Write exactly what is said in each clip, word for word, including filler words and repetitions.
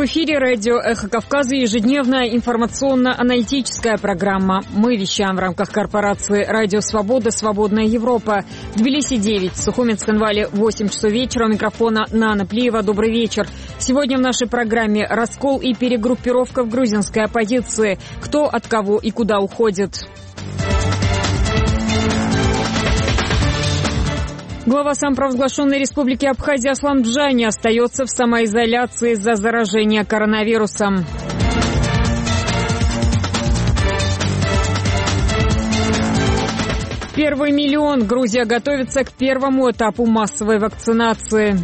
В эфире радио «Эхо Кавказа» ежедневная информационно-аналитическая программа. Мы вещаем в рамках корпорации «Радио Свобода. Свободная Европа». В Тбилиси девять, в Сухуминском-Инвале восемь часов вечера. У микрофона Нана Плиева. Добрый вечер. Сегодня в нашей программе раскол и перегруппировка в грузинской оппозиции. Кто от кого и куда уходит. Глава самопровозглашенной республики Абхазия Аслан Бжани остается в самоизоляции из-за заражения коронавирусом. Первый миллион. Грузия готовится к первому этапу массовой вакцинации.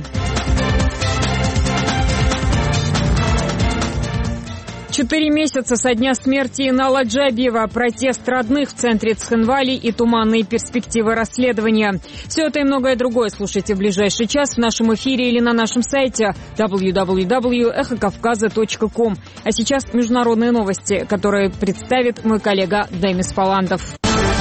Четыре месяца со дня смерти Инала Джабиева. Протест родных в центре Цхинвали и туманные перспективы расследования. Все это и многое другое слушайте в ближайший час в нашем эфире или на нашем сайте дабл ю дабл ю дабл ю точка эхо кавказа точка ком. А сейчас международные новости, которые представит мой коллега Демис Фаландов.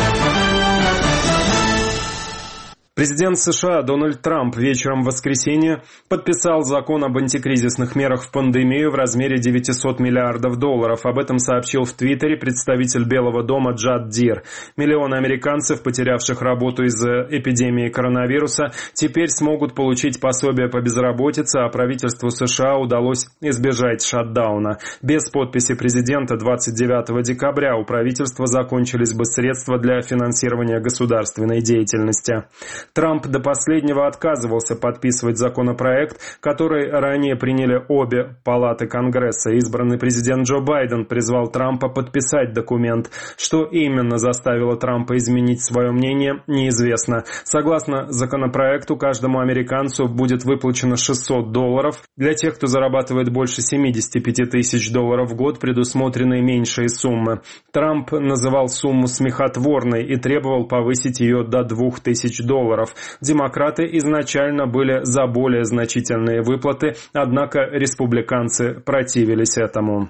Президент США Дональд Трамп вечером в воскресенье подписал закон об антикризисных мерах в пандемию в размере девятьсот миллиардов долларов. Об этом сообщил в Твиттере представитель Белого дома Джад Дир. Миллионы американцев, потерявших работу из-за эпидемии коронавируса, теперь смогут получить пособие по безработице, а правительству США удалось избежать шатдауна. Без подписи президента двадцать девятого декабря у правительства закончились бы средства для финансирования государственной деятельности. Трамп до последнего отказывался подписывать законопроект, который ранее приняли обе палаты Конгресса. Избранный президент Джо Байден призвал Трампа подписать документ. Что именно заставило Трампа изменить свое мнение, неизвестно. Согласно законопроекту, каждому американцу будет выплачено шестьсот долларов. Для тех, кто зарабатывает больше семьдесят пять тысяч долларов в год, предусмотрены меньшие суммы. Трамп называл сумму смехотворной и требовал повысить ее до двух тысяч долларов. Демократы изначально были за более значительные выплаты, однако республиканцы противились этому.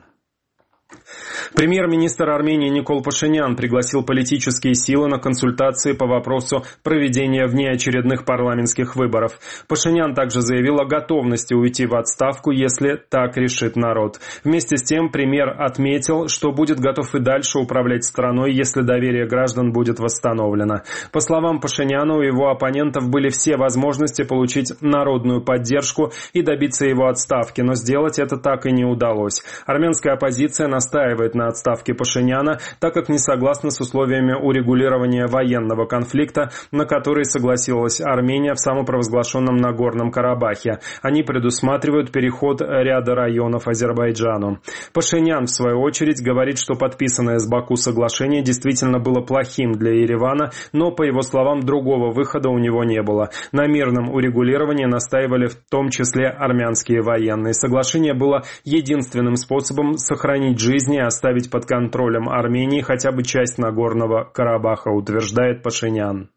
Премьер-министр Армении Никол Пашинян пригласил политические силы на консультации по вопросу проведения внеочередных парламентских выборов. Пашинян также заявил о готовности уйти в отставку, если так решит народ. Вместе с тем премьер отметил, что будет готов и дальше управлять страной, если доверие граждан будет восстановлено. По словам Пашиняна, у его оппонентов были все возможности получить народную поддержку и добиться его отставки, но сделать это так и не удалось. Армянская оппозиция настаивает на отставке Пашиняна, так как не согласна с условиями урегулирования военного конфликта, на который согласилась Армения в самопровозглашенном Нагорном Карабахе. Они предусматривают переход ряда районов Азербайджану. Пашинян, в свою очередь, говорит, что подписанное с Баку соглашение действительно было плохим для Еревана, но, по его словам, другого выхода у него не было. На мирном урегулировании настаивали в том числе армянские военные. Соглашение было единственным способом сохранить жизни и оставить под контролем Армении хотя бы часть Нагорного Карабаха, утверждает Пашинян.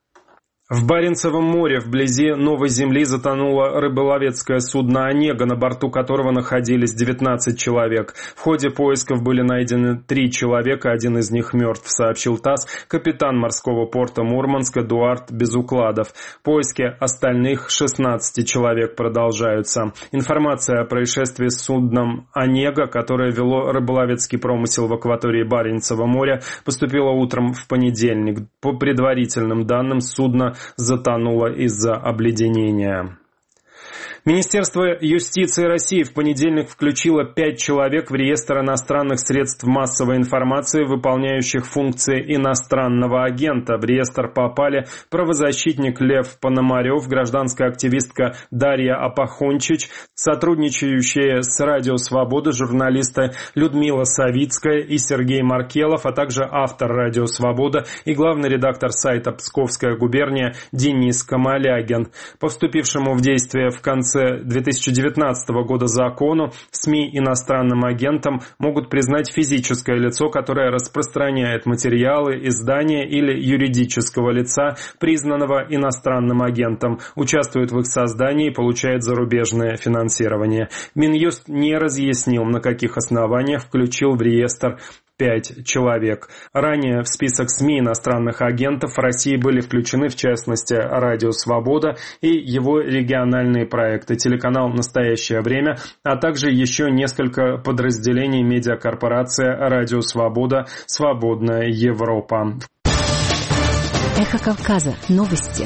В Баренцевом море вблизи Новой Земли затонуло рыболовецкое судно «Онега», на борту которого находились девятнадцать человек. В ходе поисков были найдены три человека, один из них мертв, сообщил ТАСС капитан морского порта Мурманск Эдуард Безукладов. Поиски остальных шестнадцати человек продолжаются. Информация о происшествии с судном «Онега», которое вело рыболовецкий промысел в акватории Баренцева моря, поступила утром в понедельник. По предварительным данным, судно затонуло из-за обледенения. Министерство юстиции России в понедельник включило пять человек в реестр иностранных средств массовой информации, выполняющих функции иностранного агента. В реестр попали правозащитник Лев Пономарев, гражданская активистка Дарья Апахончич, сотрудничающие с Радио Свобода журналисты Людмила Савицкая и Сергей Маркелов, а также автор Радио Свобода и главный редактор сайта «Псковская губерния» Денис Камалягин. По вступившему в действие в конце две тысячи девятнадцатого года закону СМИ иностранным агентом могут признать физическое лицо, которое распространяет материалы, издания или юридического лица, признанного иностранным агентом, участвует в их создании и получает зарубежное финансирование. Минюст не разъяснил, на каких основаниях включил в реестр пять человек. Ранее в список СМИ иностранных агентов в России были включены, в частности, Радио Свобода и его региональные проекты, телеканал «Настоящее время», а также еще несколько подразделений медиакорпорации «Радио Свобода», «Свободная Европа». Эхо Кавказа. Новости.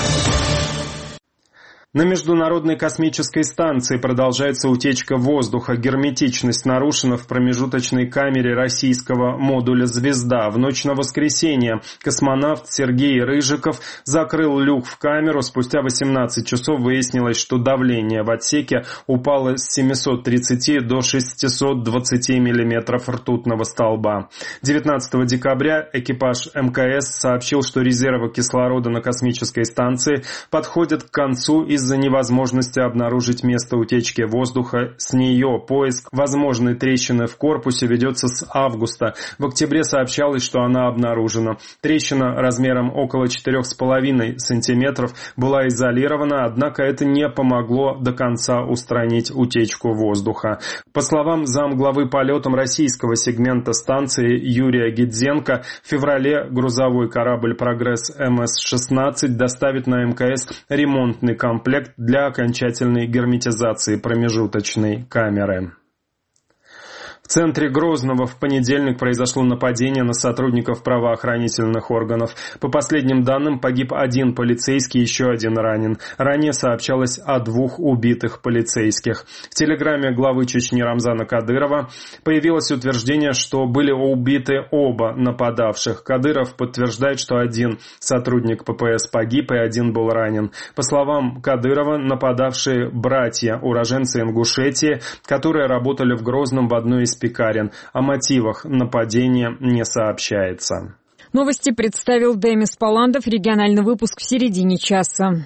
На Международной космической станции продолжается утечка воздуха. Герметичность нарушена в промежуточной камере российского модуля «Звезда». В ночь на воскресенье космонавт Сергей Рыжиков закрыл люк в камеру. Спустя восемнадцать часов выяснилось, что давление в отсеке упало с семисот тридцати до шестисот двадцати миллиметров ртутного столба. девятнадцатого декабря экипаж эм ка эс сообщил, что резервы кислорода на космической станции подходят к концу и из-за невозможности обнаружить место утечки воздуха с нее. Поиск возможной трещины в корпусе ведется с августа. В октябре сообщалось, что она обнаружена. Трещина размером около четырёх с половиной сантиметров была изолирована, однако это не помогло до конца устранить утечку воздуха. По словам замглавы полетом российского сегмента станции Юрия Гидзенко, в феврале грузовой корабль «Прогресс» эм эс шестнадцать доставит на эм ка эс ремонтный комплект для окончательной герметизации промежуточной камеры. В центре Грозного в понедельник произошло нападение на сотрудников правоохранительных органов. По последним данным, погиб один полицейский, еще один ранен. Ранее сообщалось о двух убитых полицейских. В телеграмме главы Чечни Рамзана Кадырова появилось утверждение, что были убиты оба нападавших. Кадыров подтверждает, что один сотрудник пэ пэ эс погиб и один был ранен. По словам Кадырова, нападавшие братья, уроженцы Ингушетии, которые работали в Грозном в одной из пекарен. О мотивах нападения не сообщается. Новости представил Демис Паландов. Региональный выпуск в середине часа.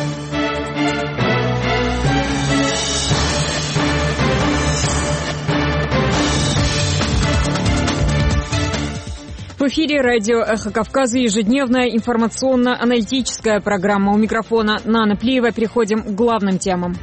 В эфире радио «Эхо Кавказа» ежедневная информационно-аналитическая программа. У микрофона Нана Плиева. Переходим к главным темам.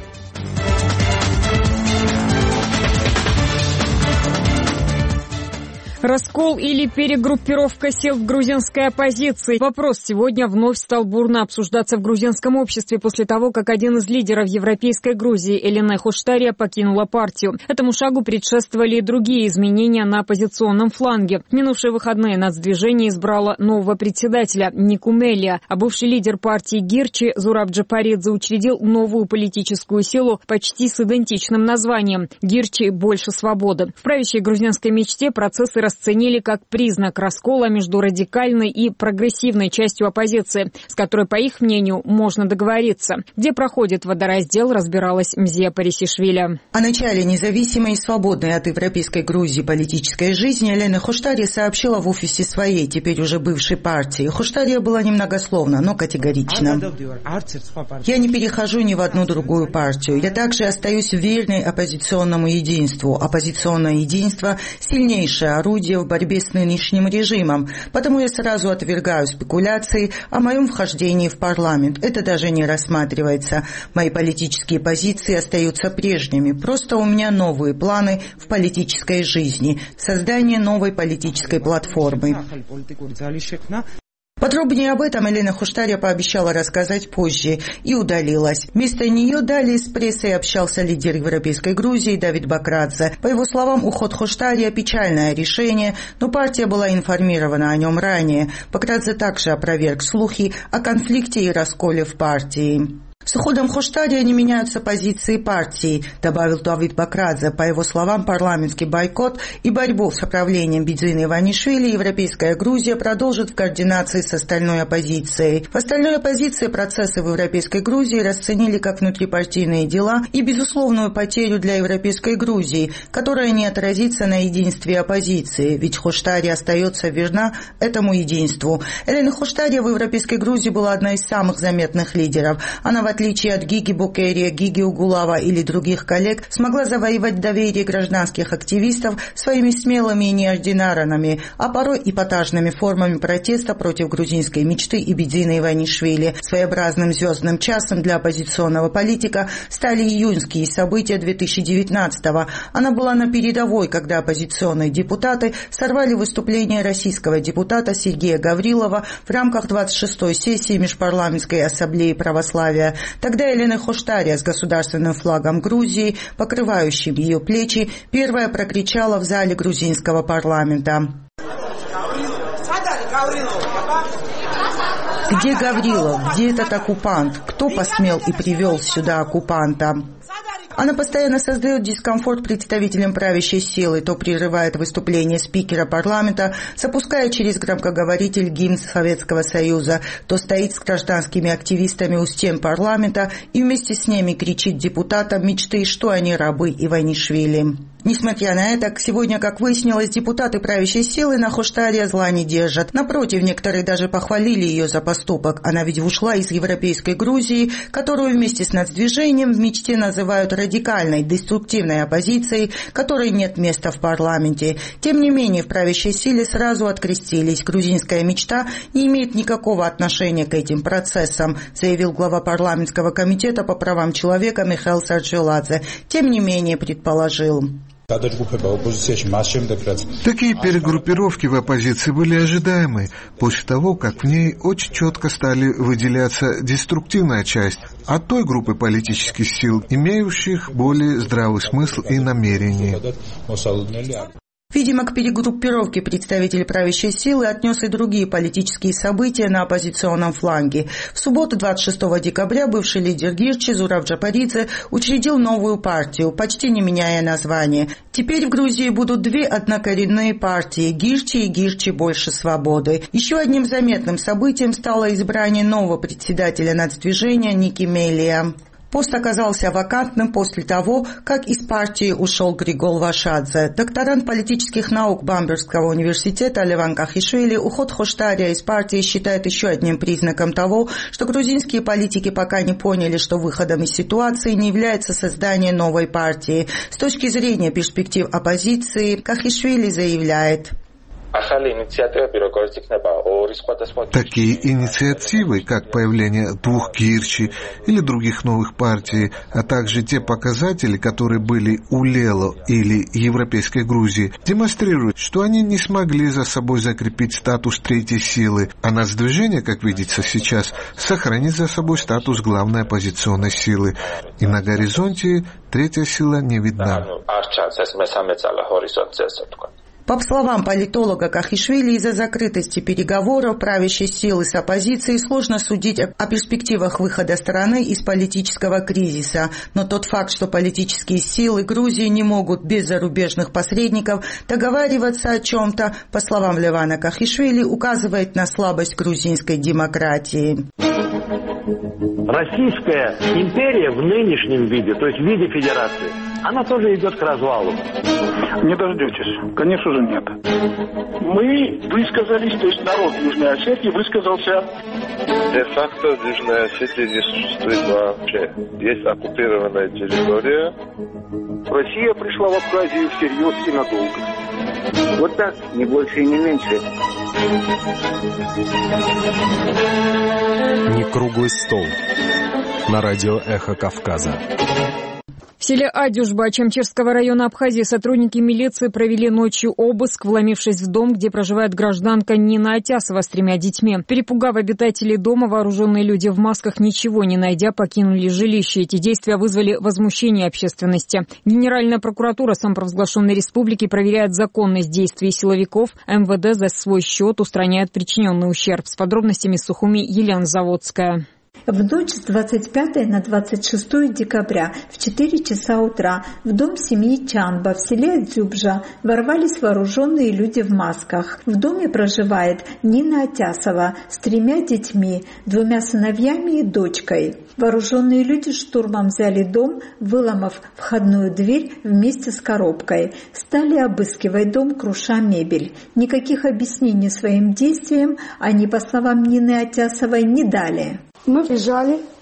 Раскол или перегруппировка сил в грузинской оппозиции. Вопрос сегодня вновь стал бурно обсуждаться в грузинском обществе после того, как один из лидеров европейской Грузии, Элене Хоштария, покинула партию. Этому шагу предшествовали и другие изменения на оппозиционном фланге. В минувшие выходные нацдвижение избрало нового председателя Нику Мелия, а бывший лидер партии Гирчи Зураб Джапаридзе учредил новую политическую силу почти с идентичным названием «Гирчи. Больше свободы». В правящей грузинской мечте процессы расценили как признак раскола между радикальной и прогрессивной частью оппозиции, с которой, по их мнению, можно договориться. Где проходит водораздел, разбиралась Мзия Парисишвили. О начале независимой и свободной от европейской Грузии политической жизни Элене Хоштария сообщила в офисе своей, теперь уже бывшей партии. Хоштария была немногословна, но категорична. «Я не перехожу ни в одну другую партию. Я также остаюсь верной оппозиционному единству. Оппозиционное единство – сильнейшее орудие в борьбе с нынешним режимом, потому я сразу отвергаю спекуляции о моем вхождении в парламент. Это даже не рассматривается. Мои политические позиции остаются прежними. Просто у меня новые планы в политической жизни. Создание новой политической платформы». Подробнее об этом Элена Хоштария пообещала рассказать позже и удалилась. Вместо нее далее с прессой общался лидер европейской Грузии Давид Бакрадзе. По его словам, уход Хоштария – печальное решение, но партия была информирована о нем ранее. Бакрадзе также опроверг слухи о конфликте и расколе в партии. «С уходом Хоштария не меняются позиции партии», добавил Давид Бакрадзе. По его словам, парламентский бойкот и борьбу с управлением Бидзины Иванишвили Европейская Грузия продолжит в координации с остальной оппозицией. В остальной оппозиции процессы в Европейской Грузии расценили как внутрипартийные дела и безусловную потерю для Европейской Грузии, которая не отразится на единстве оппозиции, ведь Хоштария остается верна этому единству. Элена Хоштария в Европейской Грузии была одной из самых заметных лидеров. Она отличие от Гиги Букерия, Гиги Угулава или других коллег, смогла завоевать доверие гражданских активистов своими смелыми и неординарными, а порой эпатажными формами протеста против грузинской мечты и Бедзина Иванишвили. Своеобразным звездным часом для оппозиционного политика стали июньские события две тысячи девятнадцатого. Она была на передовой, когда оппозиционные депутаты сорвали выступление российского депутата Сергея Гаврилова в рамках двадцать шестой сессии Межпарламентской ассамблеи православия. Тогда Елена Хуштария с государственным флагом Грузии, покрывающим ее плечи, первая прокричала в зале грузинского парламента: «Где Гаврилов? Где этот оккупант? Кто посмел и привел сюда оккупанта?» Она постоянно создает дискомфорт представителям правящей силы, то прерывает выступление спикера парламента, запуская через громкоговоритель гимн Советского Союза, то стоит с гражданскими активистами у стен парламента и вместе с ними кричит депутатам мечты, что они рабы Иванишвили. Несмотря на это, сегодня, как выяснилось, депутаты правящей силы на Хуштария зла не держат. Напротив, некоторые даже похвалили ее за поступок. Она ведь ушла из европейской Грузии, которую вместе с нацдвижением в мечте называют радикальной, деструктивной оппозицией, которой нет места в парламенте. Тем не менее, в правящей силе сразу открестились. Грузинская мечта не имеет никакого отношения к этим процессам, заявил глава парламентского комитета по правам человека Михаил Сарджиладзе. Тем не менее, предположил: такие перегруппировки в оппозиции были ожидаемы после того, как в ней очень четко стали выделяться деструктивная часть от той группы политических сил, имеющих более здравый смысл и намерения. Видимо, к перегруппировке представитель правящей силы отнес и другие политические события на оппозиционном фланге. В субботу, двадцать шестого декабря, бывший лидер Гирчи Зураб Джапаридзе учредил новую партию, почти не меняя название. Теперь в Грузии будут две однокоренные партии – Гирчи и Гирчи больше свободы. Еще одним заметным событием стало избрание нового председателя нацдвижения Ники Мелия. Пост оказался вакантным после того, как из партии ушел Григол Вашадзе. Докторант политических наук Бамбергского университета Леван Кахишвили уход Хуштария из партии считает еще одним признаком того, что грузинские политики пока не поняли, что выходом из ситуации не является создание новой партии. С точки зрения перспектив оппозиции, Кахишвили заявляет: такие инициативы, как появление двух Гирчи или других новых партий, а также те показатели, которые были у Лело или Европейской Грузии, демонстрируют, что они не смогли за собой закрепить статус третьей силы, а нацдвижение, как видится сейчас, сохранит за собой статус главной оппозиционной силы. И на горизонте третья сила не видна. По словам политолога Кахишвили, из-за закрытости переговоров правящей силы с оппозицией сложно судить о перспективах выхода страны из политического кризиса. Но тот факт, что политические силы Грузии не могут без зарубежных посредников договариваться о чем-то, по словам Левана Кахишвили, указывает на слабость грузинской демократии. Российская империя в нынешнем виде, то есть в виде федерации, она тоже идет к развалу. Не дождетесь. Конечно же нет. Мы высказались, то есть народ Южной Осетии высказался. Де-факто в Южной Осетии не существует вообще. Есть оккупированная территория. Россия пришла в Абхазию всерьез и надолго. Вот так, не больше и не меньше. Не круглый стол. На радио «Эхо Кавказа». В селе Адюжба Чамчирского района Абхазии сотрудники милиции провели ночью обыск, вломившись в дом, где проживает гражданка Нина Атясова с тремя детьми. Перепугав обитателей дома, вооруженные люди в масках, ничего не найдя, покинули жилище. Эти действия вызвали возмущение общественности. Генеральная прокуратура самопровозглашенной республики проверяет законность действий силовиков. МВД за свой счет устраняет причиненный ущерб. С подробностями из Сухуми Елена Заводская. В ночь с двадцать пятого на двадцать шестое декабря в четыре часа утра в дом семьи Чанба в селе Дзюбжа ворвались вооруженные люди в масках. В доме проживает Нина Атясова с тремя детьми, двумя сыновьями и дочкой. Вооруженные люди штурмом взяли дом, выломав входную дверь вместе с коробкой. Стали обыскивать дом, круша мебель. Никаких объяснений своим действиям они, по словам Нины Атясовой, не дали. Мы бежали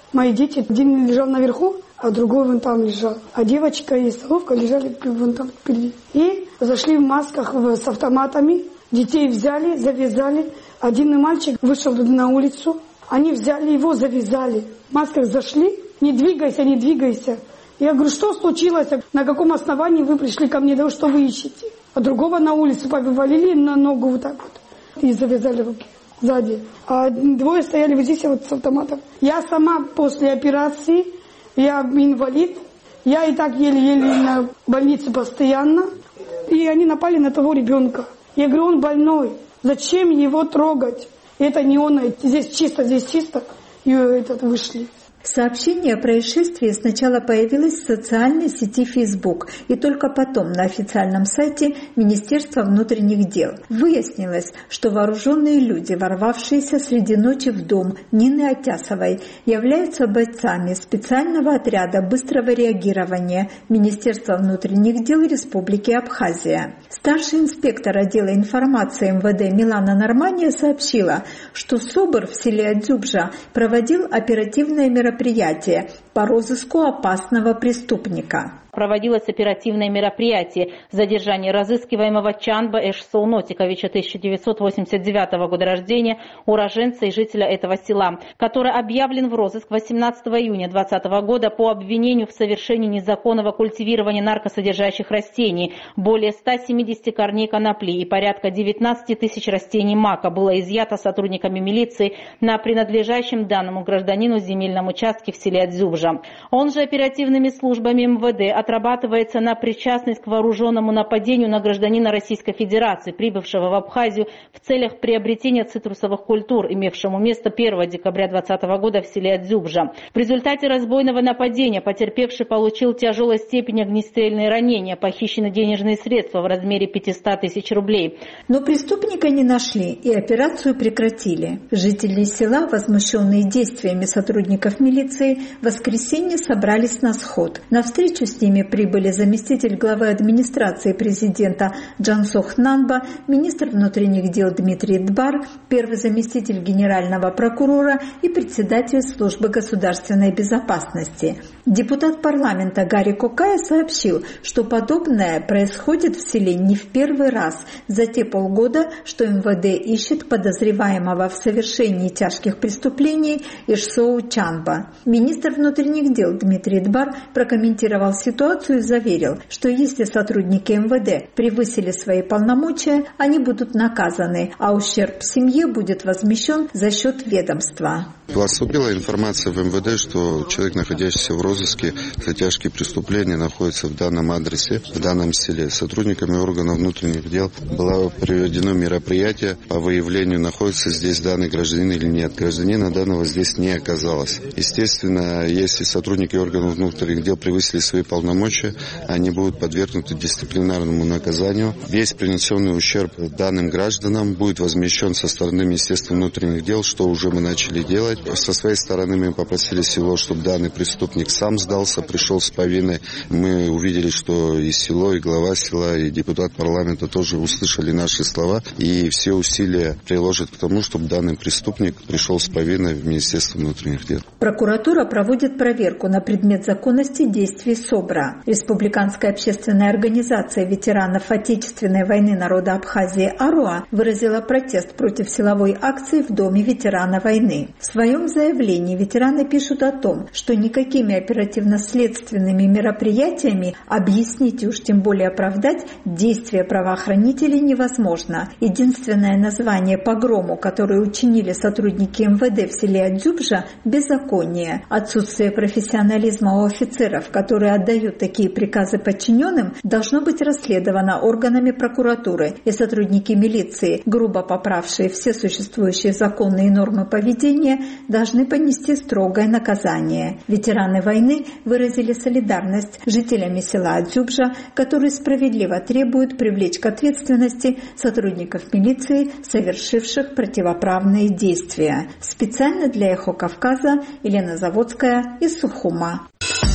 Мои дети, один лежал наверху, а другой вон там лежал. А девочка и столовка лежали вон там впереди. И зашли в масках с автоматами, детей взяли, завязали. Один мальчик вышел на улицу, они взяли его, завязали. В масках зашли, не двигайся, не двигайся. Я говорю, что случилось, на каком основании вы пришли ко мне, да что вы ищете? А другого на улицу повалили на ногу вот так вот и завязали руки сзади. А двое стояли вот здесь вот с автоматом. Я сама после операции, я инвалид, я и так еле-еле на больнице постоянно. И они напали на того ребенка. Я говорю, он больной, зачем его трогать? Это не он, здесь чисто, здесь чисто. И этот вышли. Сообщение о происшествии сначала появилось в социальной сети Facebook и только потом на официальном сайте Министерства внутренних дел. Выяснилось, что вооруженные люди, ворвавшиеся среди ночи в дом Нины Атясовой, являются бойцами специального отряда быстрого реагирования Министерства внутренних дел Республики Абхазия. Старший инспектор отдела информации эм вэ дэ Милана Нормания сообщила, что СОБР в селе Адзюбжа проводил оперативное мероприятие мероприятие по розыску опасного преступника. Проводилось оперативное мероприятие задержания разыскиваемого Чанба Эш Солнотиковича, тысяча девятьсот восемьдесят девятого года рождения, уроженца и жителя этого села, который объявлен в розыск восемнадцатого июня двадцатого года по обвинению в совершении незаконного культивирования наркосодержащих растений. Более ста семидесяти корней конопли и порядка девятнадцати тысяч растений мака было изъято сотрудниками милиции на принадлежащем данному гражданину земельном участке в селе Адзюбжа. Он же оперативными службами эм вэ дэ отрабатывается на причастность к вооруженному нападению на гражданина Российской Федерации, прибывшего в Абхазию в целях приобретения цитрусовых культур, имевшему место первого декабря двадцатого года в селе Адзюбжа. В результате разбойного нападения потерпевший получил тяжелой степени огнестрельные ранения, похищены денежные средства в размере пятисот тысяч рублей. Но преступника не нашли и операцию прекратили. Жители села, возмущенные действиями сотрудников милиции, в воскресенье собрались на сход. На встречу с ними прибыли заместитель главы администрации президента Джансох Нанба, министр внутренних дел Дмитрий Дбар, первый заместитель генерального прокурора и председатель службы государственной безопасности. Депутат парламента Гарри Кокая сообщил, что подобное происходит в селе не в первый раз за те полгода, что эм вэ дэ ищет подозреваемого в совершении тяжких преступлений Ишсоу Чанба. Министр внутренних дел Дмитрий Дбар прокомментировал ситуацию и заверил, что если сотрудники эм вэ дэ превысили свои полномочия, они будут наказаны, а ущерб семье будет возмещен за счет ведомства. Поступила информация в эм вэ дэ, что человек, находящийся в розыске за тяжкие преступления, находится в данном адресе, в данном селе. Сотрудниками органов внутренних дел было проведено мероприятие по выявлению, находится здесь данный гражданин или нет. Гражданина данного здесь не оказалось. Естественно, если сотрудники органов внутренних дел превысили свои полномочия, они будут подвергнуты дисциплинарному наказанию. Весь принесенный ущерб данным гражданам будет возмещен со стороны Министерства внутренних дел, что уже мы начали делать. Со своей стороны мы попросили село, чтобы данный преступник сам сдался, пришел с повинной. Мы увидели, что и село, и глава села, и депутат парламента тоже услышали наши слова, и все усилия приложат к тому, чтобы данный преступник пришел с повинной в Министерство внутренних дел. Прокуратура проводит проверку на предмет законности действий СОБРа. Республиканская общественная организация ветеранов Отечественной войны народа Абхазии АРУА выразила протест против силовой акции в Доме ветерана войны. В своем заявлении ветераны пишут о том, что никакими оперативно-следственными мероприятиями объяснить и уж тем более оправдать действия правоохранителей невозможно. Единственное название погрому, который учинили сотрудники эм вэ дэ в селе Адзюбжа – беззаконие. Отсутствие профессионализма у офицеров, которые отдают такие приказы подчиненным, должно быть расследовано органами прокуратуры, и сотрудники милиции, грубо поправшие все существующие законы и нормы поведения, должны понести строгое наказание. Ветераны войны выразили солидарность с жителями села Адзюбжа, которые справедливо требуют привлечь к ответственности сотрудников милиции, совершивших противоправные действия. Специально для «Эхо Кавказа» Елена Заводская из Сухума.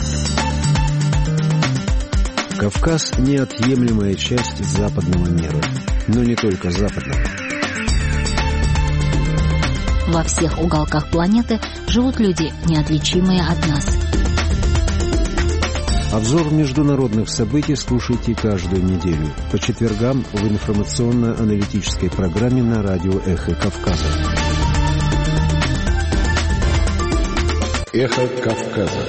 Кавказ – неотъемлемая часть западного мира, но не только западного. во всех уголках планеты живут люди, неотличимые от нас. Обзор международных событий слушайте каждую неделю по четвергам в информационно-аналитической программе на радио «Эхо Кавказа». «Эхо Кавказа».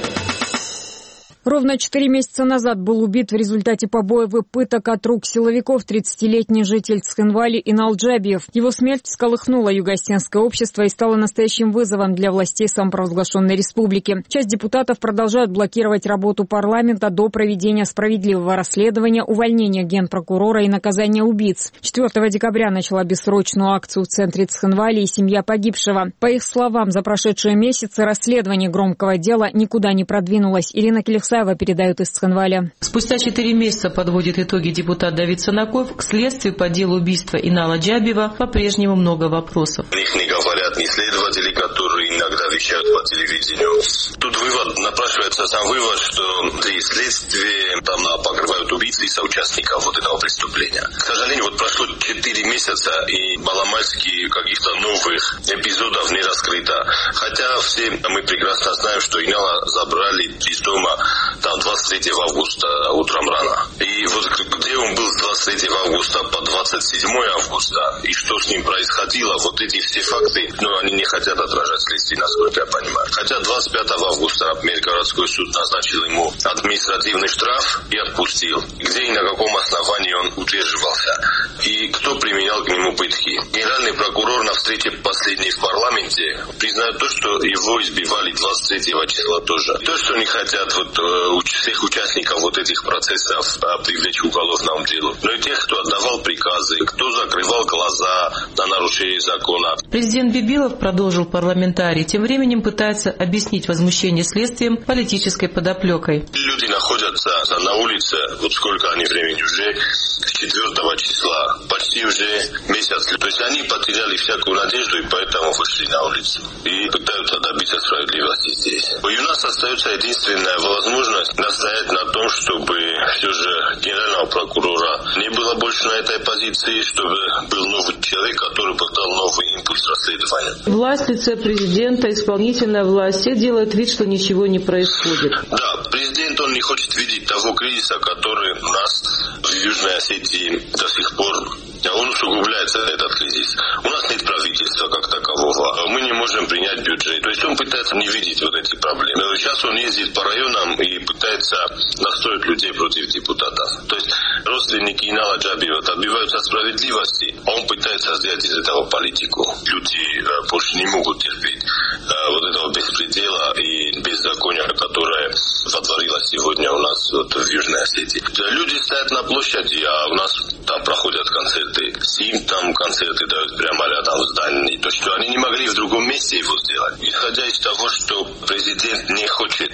Ровно четыре месяца назад был убит в результате побоев и пыток от рук силовиков тридцатилетний житель Цхинвали Инал Джабиев. Его смерть всколыхнула юго-осетинское общество и стала настоящим вызовом для властей самопровозглашенной республики. Часть депутатов продолжают блокировать работу парламента до проведения справедливого расследования, увольнения генпрокурора и наказания убийц. четвёртого декабря начала бессрочную акцию в центре Цхинвали и семья погибшего. По их словам, за прошедшие месяцы расследование громкого дела никуда не продвинулось. Ирина Келехсаева передают из Цхинвали. Спустя четыре месяца подводит итоги депутат Давид Санаков. К следствию по делу убийства Инала Джабиева по-прежнему много вопросов. О них не говорят ни следователи, которые иногда вещают по телевидению. Тут вывод, напрашивается сам вывод, что при следствии там покрывают убийцы и соучастников вот этого преступления. К сожалению, вот прошло четыре месяца и маломальски каких-то новых эпизодов не раскрыто. Хотя все мы прекрасно знаем, что Инала забрали из дома там двадцать третьего августа утром рано. И вот где он был с двадцать третьего августа по двадцать седьмого августа, и что с ним происходило, вот эти все факты, ну, они не хотят отражать следствие, насколько я понимаю. Хотя двадцать пятого августа, например, городской суд назначил ему административный штраф и отпустил. Где и на каком основании он удерживался. И кто применял к нему пытки. Генеральный прокурор на встрече последней в парламенте признает то, что его избивали двадцать третьего числа тоже. То, что не хотят вот всех участников вот этих процессов привлечь к уголовному делу. Но и тех, кто отдавал приказы, кто закрывал глаза на нарушение закона. Президент Бибилов, продолжил парламентарий, тем временем пытается объяснить возмущение следствием политической подоплекой. Люди находятся на улице, вот сколько они времени уже, с четвёртого числа, почти уже месяц. То есть они потеряли всякую надежду и поэтому вышли на улицу. И пытаются добиться справедливости здесь. И у нас остается единственная возможность настоять на том, чтобы все же генерального прокурора не было больше на этой позиции, чтобы был новый человек, который бы дал новый импульс расследования. Власть, лице президента, исполнительная власть, все делают вид, что ничего не происходит. Да, президент, он не хочет видеть того кризиса, который у нас в Южной Осетии до сих пор, он усугубляется, этот кризис. У нас нет правительства как такового. Мы не можем принять бюджет. То есть он пытается не видеть вот эти проблемы. Сейчас он ездит по районам и пытается настроить людей против депутатов. То есть родственники Инала Джабиева добиваются справедливости, а он пытается сделать из этого политику. Люди больше не могут терпеть вот этого беспредела и беззакония, которое сотворилось сегодня у нас вот в Южной Осетии. Люди стоят на площади, а у нас там проходят концерты. Сим там концерты дают прямо рядом в здании. То, что они не могли в другом месте его сделать. Исходя из того, что президент не хочет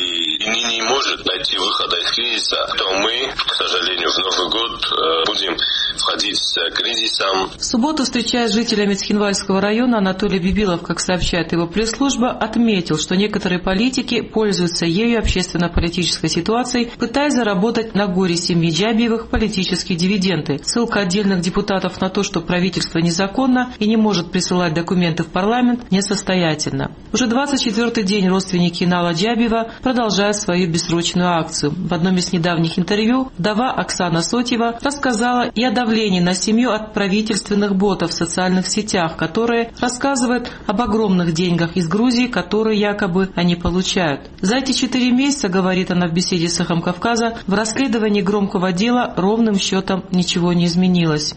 и не, не может найти выхода из кризиса, то мы, к сожалению, в Новый год э, будем входить с кризисом. В субботу, встречаясь с жителями Цхинвальского района, Анатолий Бибилов, как сообщает его пресс-служба, отметил, что некоторые политики пользуются ею общественно-политической ситуацией, пытаясь заработать на горе семьи Джабиевых политические дивиденды. Ссылка отдельных депутатов на то, что правительство незаконно и не может присылать документы в парламент, несостоятельна. Уже двадцать четвёртый день родственники Инала Джабиева продолжают свою бессрочную акцию. В одном из недавних интервью вдова Оксана Сотьева рассказала и о давлении на семью от правительственных ботов в социальных сетях, которые рассказывают об огромных деньгах из Грузии, которые якобы они получают. За эти четыре месяца, говорит она в беседе с «Эхом Кавказа», в расследовании громкого дела ровным счетом ничего не изменилось.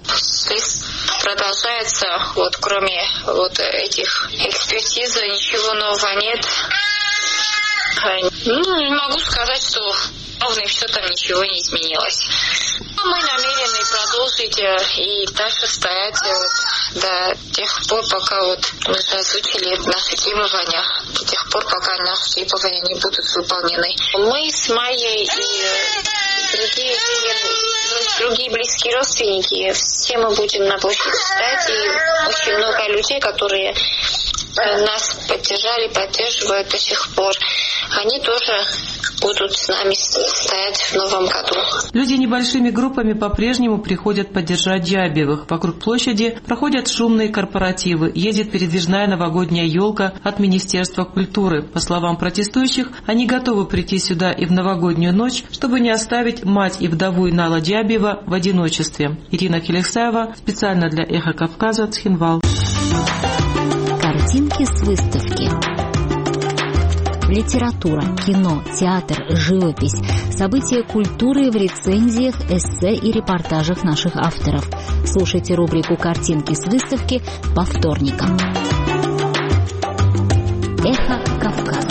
Продолжается, вот кроме вот этих экспертиз ничего нового нет. Ну, не могу сказать, что ровным счетом ничего не изменилось. Мы намерены продолжить и дальше стоять вот до тех пор, пока вот мы озвучили наши требования, до тех пор, пока наши требования не будут выполнены. Мы с Майей и другие, другие близкие родственники, все мы будем на площади стоять, и очень много людей, которые нас поддержали, поддерживают до сих пор. Они тоже будут с нами стоять в новом году. Люди небольшими группами по-прежнему приходят поддержать Джиабиевых. Вокруг площади проходят шумные корпоративы, едет передвижная новогодняя елка от Министерства культуры. По словам протестующих, они готовы прийти сюда и в новогоднюю ночь, чтобы не оставить мать и вдову Инала Джиабиева в одиночестве. Ирина Келексаева, специально для «Эхо Кавказа», Цхинвал. Картинки с выставки. Литература, кино, театр, живопись. События культуры в рецензиях, эссе и репортажах наших авторов. Слушайте рубрику «Картинки с выставки» по вторникам. Эхо Кавказа.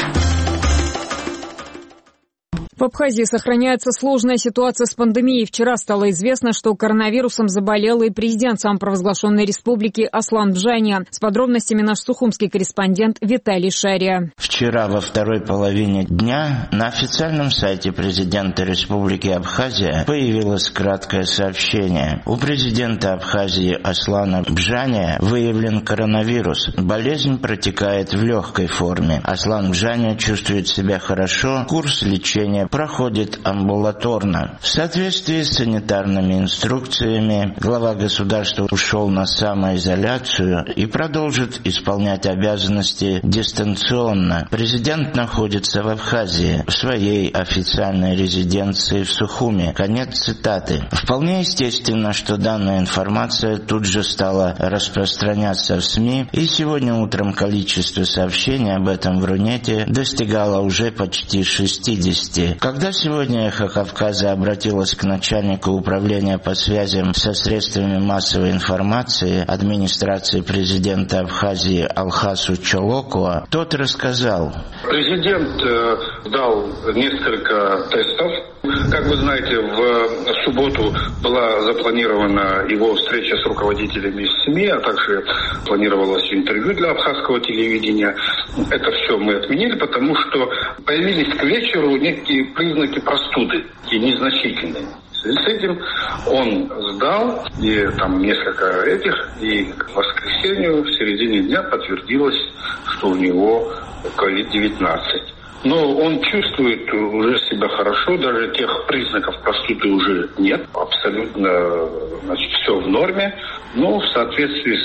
В Абхазии сохраняется сложная ситуация с пандемией. Вчера стало известно, что коронавирусом заболел и президент самопровозглашенной республики Аслан Бжанян. С подробностями наш сухумский корреспондент Виталий Шария. Вчера во второй половине дня на официальном сайте президента Республики Абхазия появилось краткое сообщение. У президента Абхазии Аслана Бжаня выявлен коронавирус. Болезнь протекает в легкой форме. Аслан Бжаня чувствует себя хорошо. Курс лечения проходит амбулаторно. В соответствии с санитарными инструкциями глава государства ушел на самоизоляцию и продолжит исполнять обязанности дистанционно. Президент находится в Абхазии, в своей официальной резиденции в Сухуме. Конец цитаты. Вполне естественно, что данная информация тут же стала распространяться в СМИ, и сегодня утром количество сообщений об этом в Рунете достигало уже почти шестидесяти. Когда сегодня «Эхо Кавказа» обратилась к начальнику управления по связям со средствами массовой информации администрации президента Абхазии Алхасу Чолокуа, тот рассказал. Президент э, дал несколько тестов. Как вы знаете, в субботу была запланирована его встреча с руководителями СМИ, а также планировалось интервью для абхазского телевидения. Это все мы отменили, потому что появились к вечеру некие признаки простуды, и незначительные. В связи с этим он сдал, и там несколько этих, и к воскресенью в середине дня подтвердилось, что у него ковид девятнадцать. Но он чувствует уже себя хорошо, даже тех признаков простуды уже нет. Абсолютно, значит, все в норме. Но в соответствии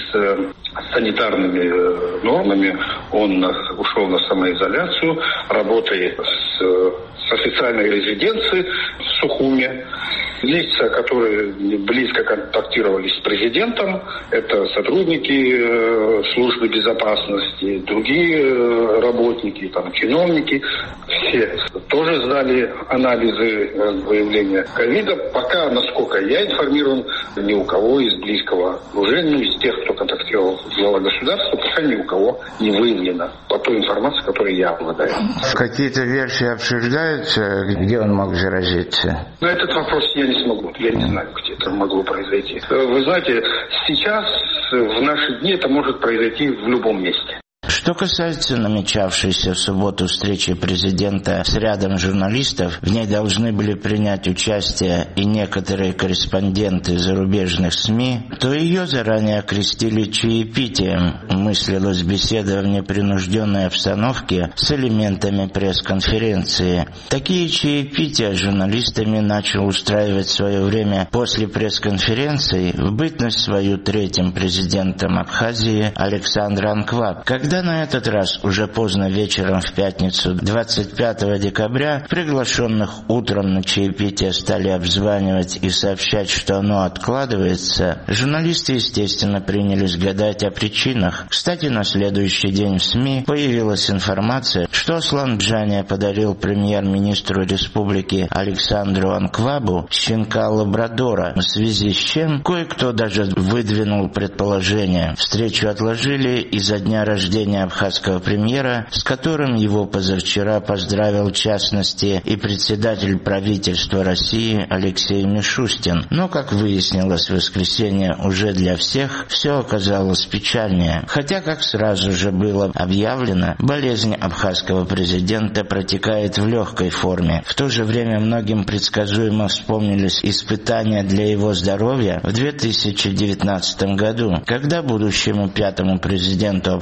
с санитарными нормами он ушел на самоизоляцию, работает с, с официальной резиденцией в Сухуме. Лица, которые близко контактировали с президентом, это сотрудники службы безопасности, другие работники, там, чиновники, все тоже сдали анализы выявления ковида. Пока, насколько я информирован, ни у кого из близкого окружения, из тех, кто контактировал с главой государства, пока ни у кого не выявлено по той информации, которой я обладаю. Какие-то версии обсуждаются, где он мог заразиться? На этот вопрос я не смогу. Я не знаю, где это могло произойти. Вы знаете, сейчас, в наши дни, это может произойти в любом месте. Что касается намечавшейся в субботу встречи президента с рядом журналистов, в ней должны были принять участие и некоторые корреспонденты зарубежных СМИ, то ее заранее окрестили чаепитием. Мыслилась беседа в непринужденной обстановке с элементами пресс-конференции. Такие чаепития журналистами начал устраивать в свое время после пресс-конференции в бытность свою третьим президентом Абхазии Александр Анкваб, когда на этот раз уже поздно вечером в пятницу двадцать пятого декабря приглашенных утром на чаепитие стали обзванивать и сообщать, что оно откладывается, журналисты, естественно, принялись гадать о причинах. Кстати, на следующий день в СМИ появилась информация, что Аслан Бжаня подарил премьер-министру республики Александру Анквабу щенка лабрадора, в связи с чем кое-кто даже выдвинул предположение. Встречу отложили из-за дня рождения абхазского премьера, с которым его позавчера поздравил в частности и председатель правительства России Алексей Мишустин. Но, как выяснилось в воскресенье уже для всех, все оказалось печальнее. Хотя, как сразу же было объявлено, болезнь абхазского президента протекает в легкой форме. В то же время многим предсказуемо вспомнились испытания для его здоровья в две тысячи девятнадцатом году, когда будущему пятому президенту Абхазии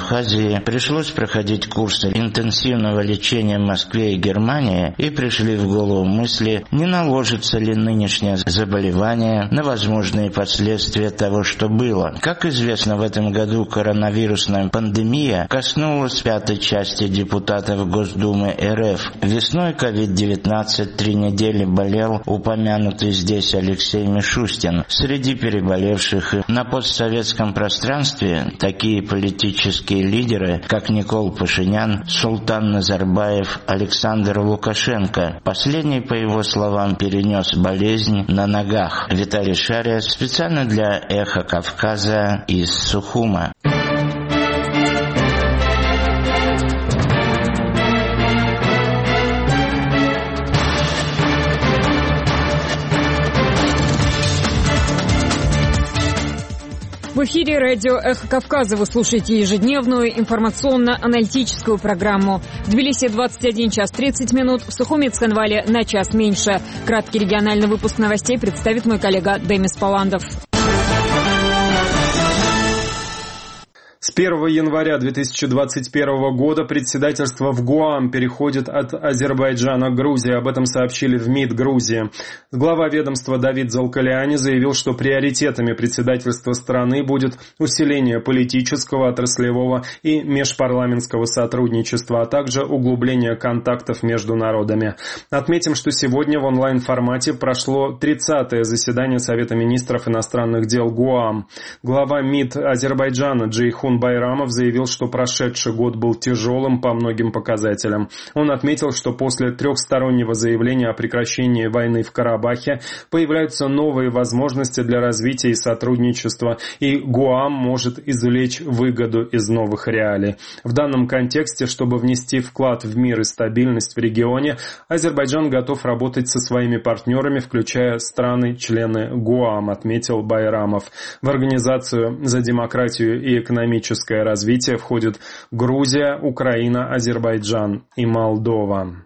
Грузии, пришлось проходить курсы интенсивного лечения в Москве и Германии, и пришли в голову мысли, не наложится ли нынешнее заболевание на возможные последствия того, что было. Как известно, в этом году коронавирусная пандемия коснулась пятой части депутатов Госдумы эр эф. Весной ковид девятнадцать три недели болел упомянутый здесь Алексей Мишустин. Среди переболевших на постсоветском пространстве такие политические лидеры, как Никол Пашинян, Султан Назарбаев, Александр Лукашенко. Последний, по его словам, перенес болезнь на ногах. Виталий Шария специально для «Эхо Кавказа» из Сухума. В эфире радио «Эхо Кавказа» вы слушаете ежедневную информационно-аналитическую программу. В Тбилиси двадцать один час тридцать минут, в Сухуме и Цхинвале на час меньше. Краткий региональный выпуск новостей представит мой коллега Демис Паландов. С первого января две тысячи двадцать первого года председательство в ГУАМ переходит от Азербайджана к Грузии. Об этом сообщили в МИД Грузии. Глава ведомства Давид Залкаляни заявил, что приоритетами председательства страны будет усиление политического, отраслевого и межпарламентского сотрудничества, а также углубление контактов между народами. Отметим, что сегодня в онлайн-формате прошло тридцатое заседание Совета министров иностранных дел ГУАМ. Глава МИД Азербайджана Джейхун Байрамов заявил, что прошедший год был тяжелым по многим показателям. Он отметил, что после трехстороннего заявления о прекращении войны в Карабахе появляются новые возможности для развития и сотрудничества, и ГУАМ может извлечь выгоду из новых реалий. В данном контексте, чтобы внести вклад в мир и стабильность в регионе, Азербайджан готов работать со своими партнерами, включая страны-члены ГУАМ, отметил Байрамов. В Организацию за демократию и экономическое развитие входят Грузия, Украина, Азербайджан и Молдова.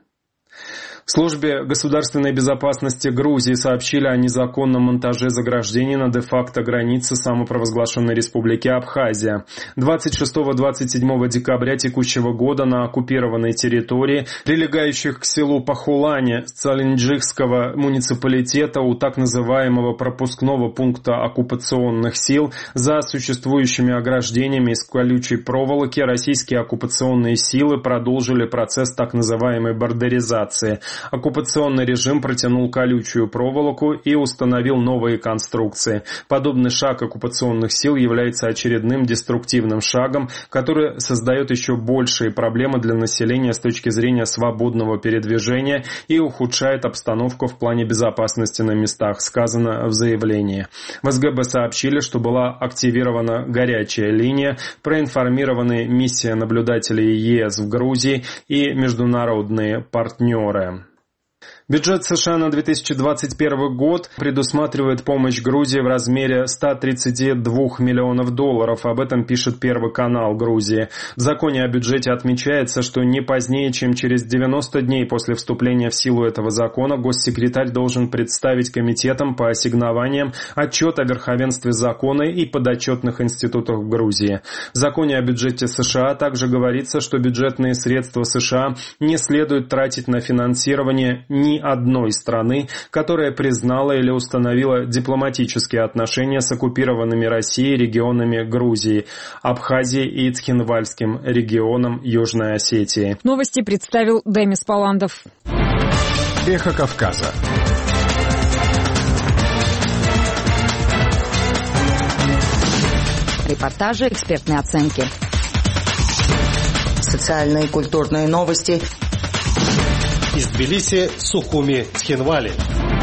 В службе государственной безопасности Грузии сообщили о незаконном монтаже заграждений на де-факто границе самопровозглашенной республики Абхазия. двадцать шестого — двадцать седьмого декабря текущего года на оккупированной территории, прилегающих к селу Пахулане Цалинджихского муниципалитета, у так называемого пропускного пункта оккупационных сил, за существующими ограждениями из колючей проволоки российские оккупационные силы продолжили процесс так называемой бордеризации. Оккупационный режим протянул колючую проволоку и установил новые конструкции. Подобный шаг оккупационных сил является очередным деструктивным шагом, который создает еще большие проблемы для населения с точки зрения свободного передвижения и ухудшает обстановку в плане безопасности на местах, сказано в заявлении. В СГБ сообщили, что была активирована горячая линия, проинформированы миссия наблюдателей ЕС в Грузии и международные партнеры. Бюджет США на две тысячи двадцать первый год предусматривает помощь Грузии в размере ста тридцати двух миллионов долларов. Об этом пишет Первый канал Грузии. В законе о бюджете отмечается, что не позднее, чем через девяносто дней после вступления в силу этого закона, госсекретарь должен представить комитетам по ассигнованиям отчет о верховенстве закона и подотчетных институтах в Грузии. В законе о бюджете США также говорится, что бюджетные средства США не следует тратить на финансирование ни одной страны, которая признала или установила дипломатические отношения с оккупированными Россией регионами Грузии, Абхазии и Цхинвальским регионом Южной Осетии. Новости представил Демис Паландов. Эхо Кавказа. Репортажи, экспертные оценки. Социальные и культурные новости. Из Тбилиси, Сухуми, Цхинвали.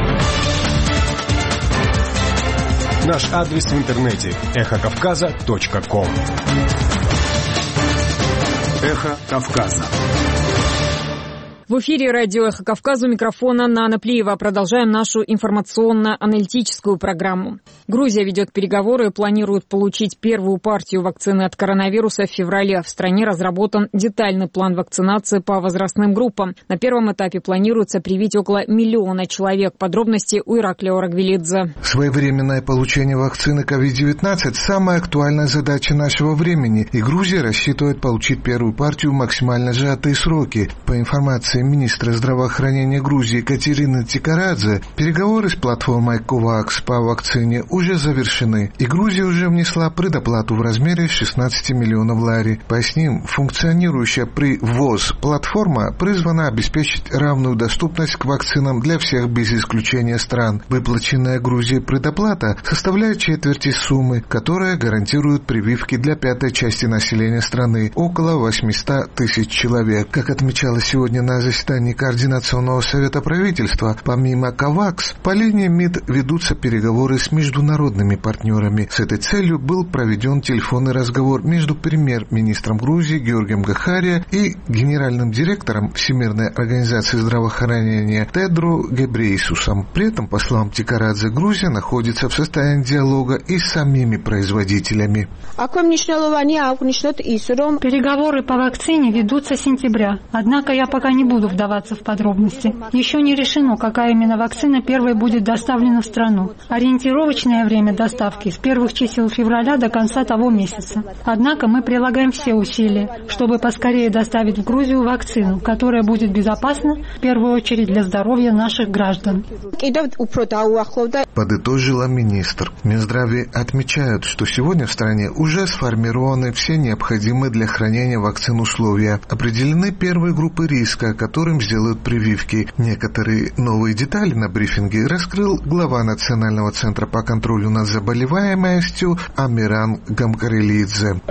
Наш адрес в интернете эхо кавказа точка ком. Эхо Кавказа. В эфире радио «Эхо Кавказа», у микрофона Нана Плиева. Продолжаем нашу информационно-аналитическую программу. Грузия ведет переговоры и планирует получить первую партию вакцины от коронавируса в феврале. В стране разработан детальный план вакцинации по возрастным группам. На первом этапе планируется привить около миллиона человек. Подробности у Ираклия Орагвелидзе. Своевременное получение вакцины ковид девятнадцать – самая актуальная задача нашего времени, и Грузия рассчитывает получить первую партию в максимально сжатые сроки. По информации министра здравоохранения Грузии Катерины Тикарадзе, переговоры с платформой COVAX по вакцине уже завершены, и Грузия уже внесла предоплату в размере шестнадцать миллионов лари. Поясним, функционирующая при ВОЗ платформа призвана обеспечить равную доступность к вакцинам для всех без исключения стран. Выплаченная Грузией предоплата составляет четверти суммы, которая гарантирует прививки для пятой части населения страны, около восемьсот тысяч человек. Как отмечалось сегодня на заседании Координационного совета правительства, помимо COVAX, по линии МИД ведутся переговоры с международными партнерами. С этой целью был проведен телефонный разговор между премьер-министром Грузии Георгием Гахария и генеральным директором Всемирной организации здравоохранения Тедро Гебрейсусом. При этом, по словам Тикарадзе, Грузия находится в состоянии диалога и с самими производителями. Переговоры по вакцине ведутся с сентября. Однако я пока не буду вдаваться в подробности. Еще не решено, какая именно вакцина первой будет доставлена в страну. Ориентировочное время доставки с первых чисел февраля до конца того месяца. Однако мы прилагаем все усилия, чтобы поскорее доставить в Грузию вакцину, которая будет безопасна в первую очередь для здоровья наших граждан. Подытожила министр. Минздраве отмечают, что сегодня в стране уже сформированы все необходимые для хранения вакцин условия. Определены первые группы риска, которым сделают прививки. Некоторые новые детали на брифинге раскрыл глава Национального центра по контролю над заболеваемостью Амиран Гамкарелидзе.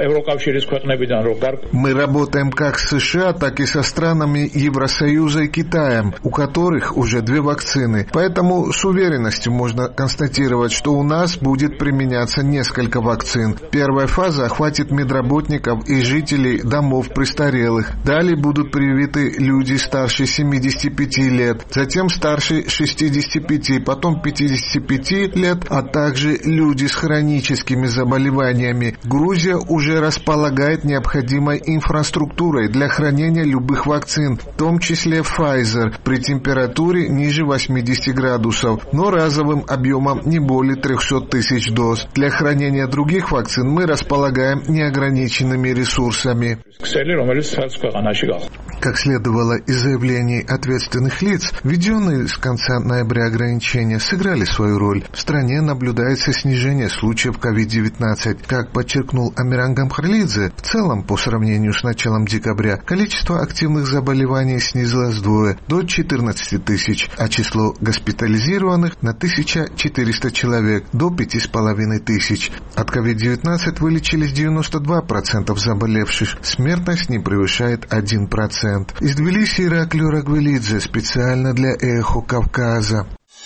Мы работаем как с США, так и со странами Евросоюза и Китаем, у которых уже две вакцины. Поэтому с уверенностью можно констатировать, что у нас будет применяться несколько вакцин. Первая фаза охватит медработников и жителей домов престарелых. Далее будут привиты люди старше семидесяти пяти лет, затем старше шестидесяти пяти, потом пятидесяти пяти лет, а также люди с хроническими заболеваниями. Грузия уже располагает необходимой инфраструктурой для хранения любых вакцин, в том числе Pfizer, при температуре ниже восьмидесяти градусов, но разовым объемом не более трехсот тысяч доз. Для хранения других вакцин мы располагаем неограниченными ресурсами. Как следовало из заявлений ответственных лиц, введенные с конца ноября ограничения сыграли свою роль. В стране наблюдается снижение случаев ковид девятнадцать. Как подчеркнул Амиран Гамкарелидзе, в целом, по сравнению с началом декабря, количество активных заболеваний снизилось вдвое, до четырнадцати тысяч, а число госпитализированных на тысячу четыреста человек, до пяти с половиной тысяч. От ковид девятнадцать вылечились девяносто два процента заболевших, смертность не превышает один процент. Из Тбилиси Ираклий Орагвелидзе специально для «Эхо Кавказа».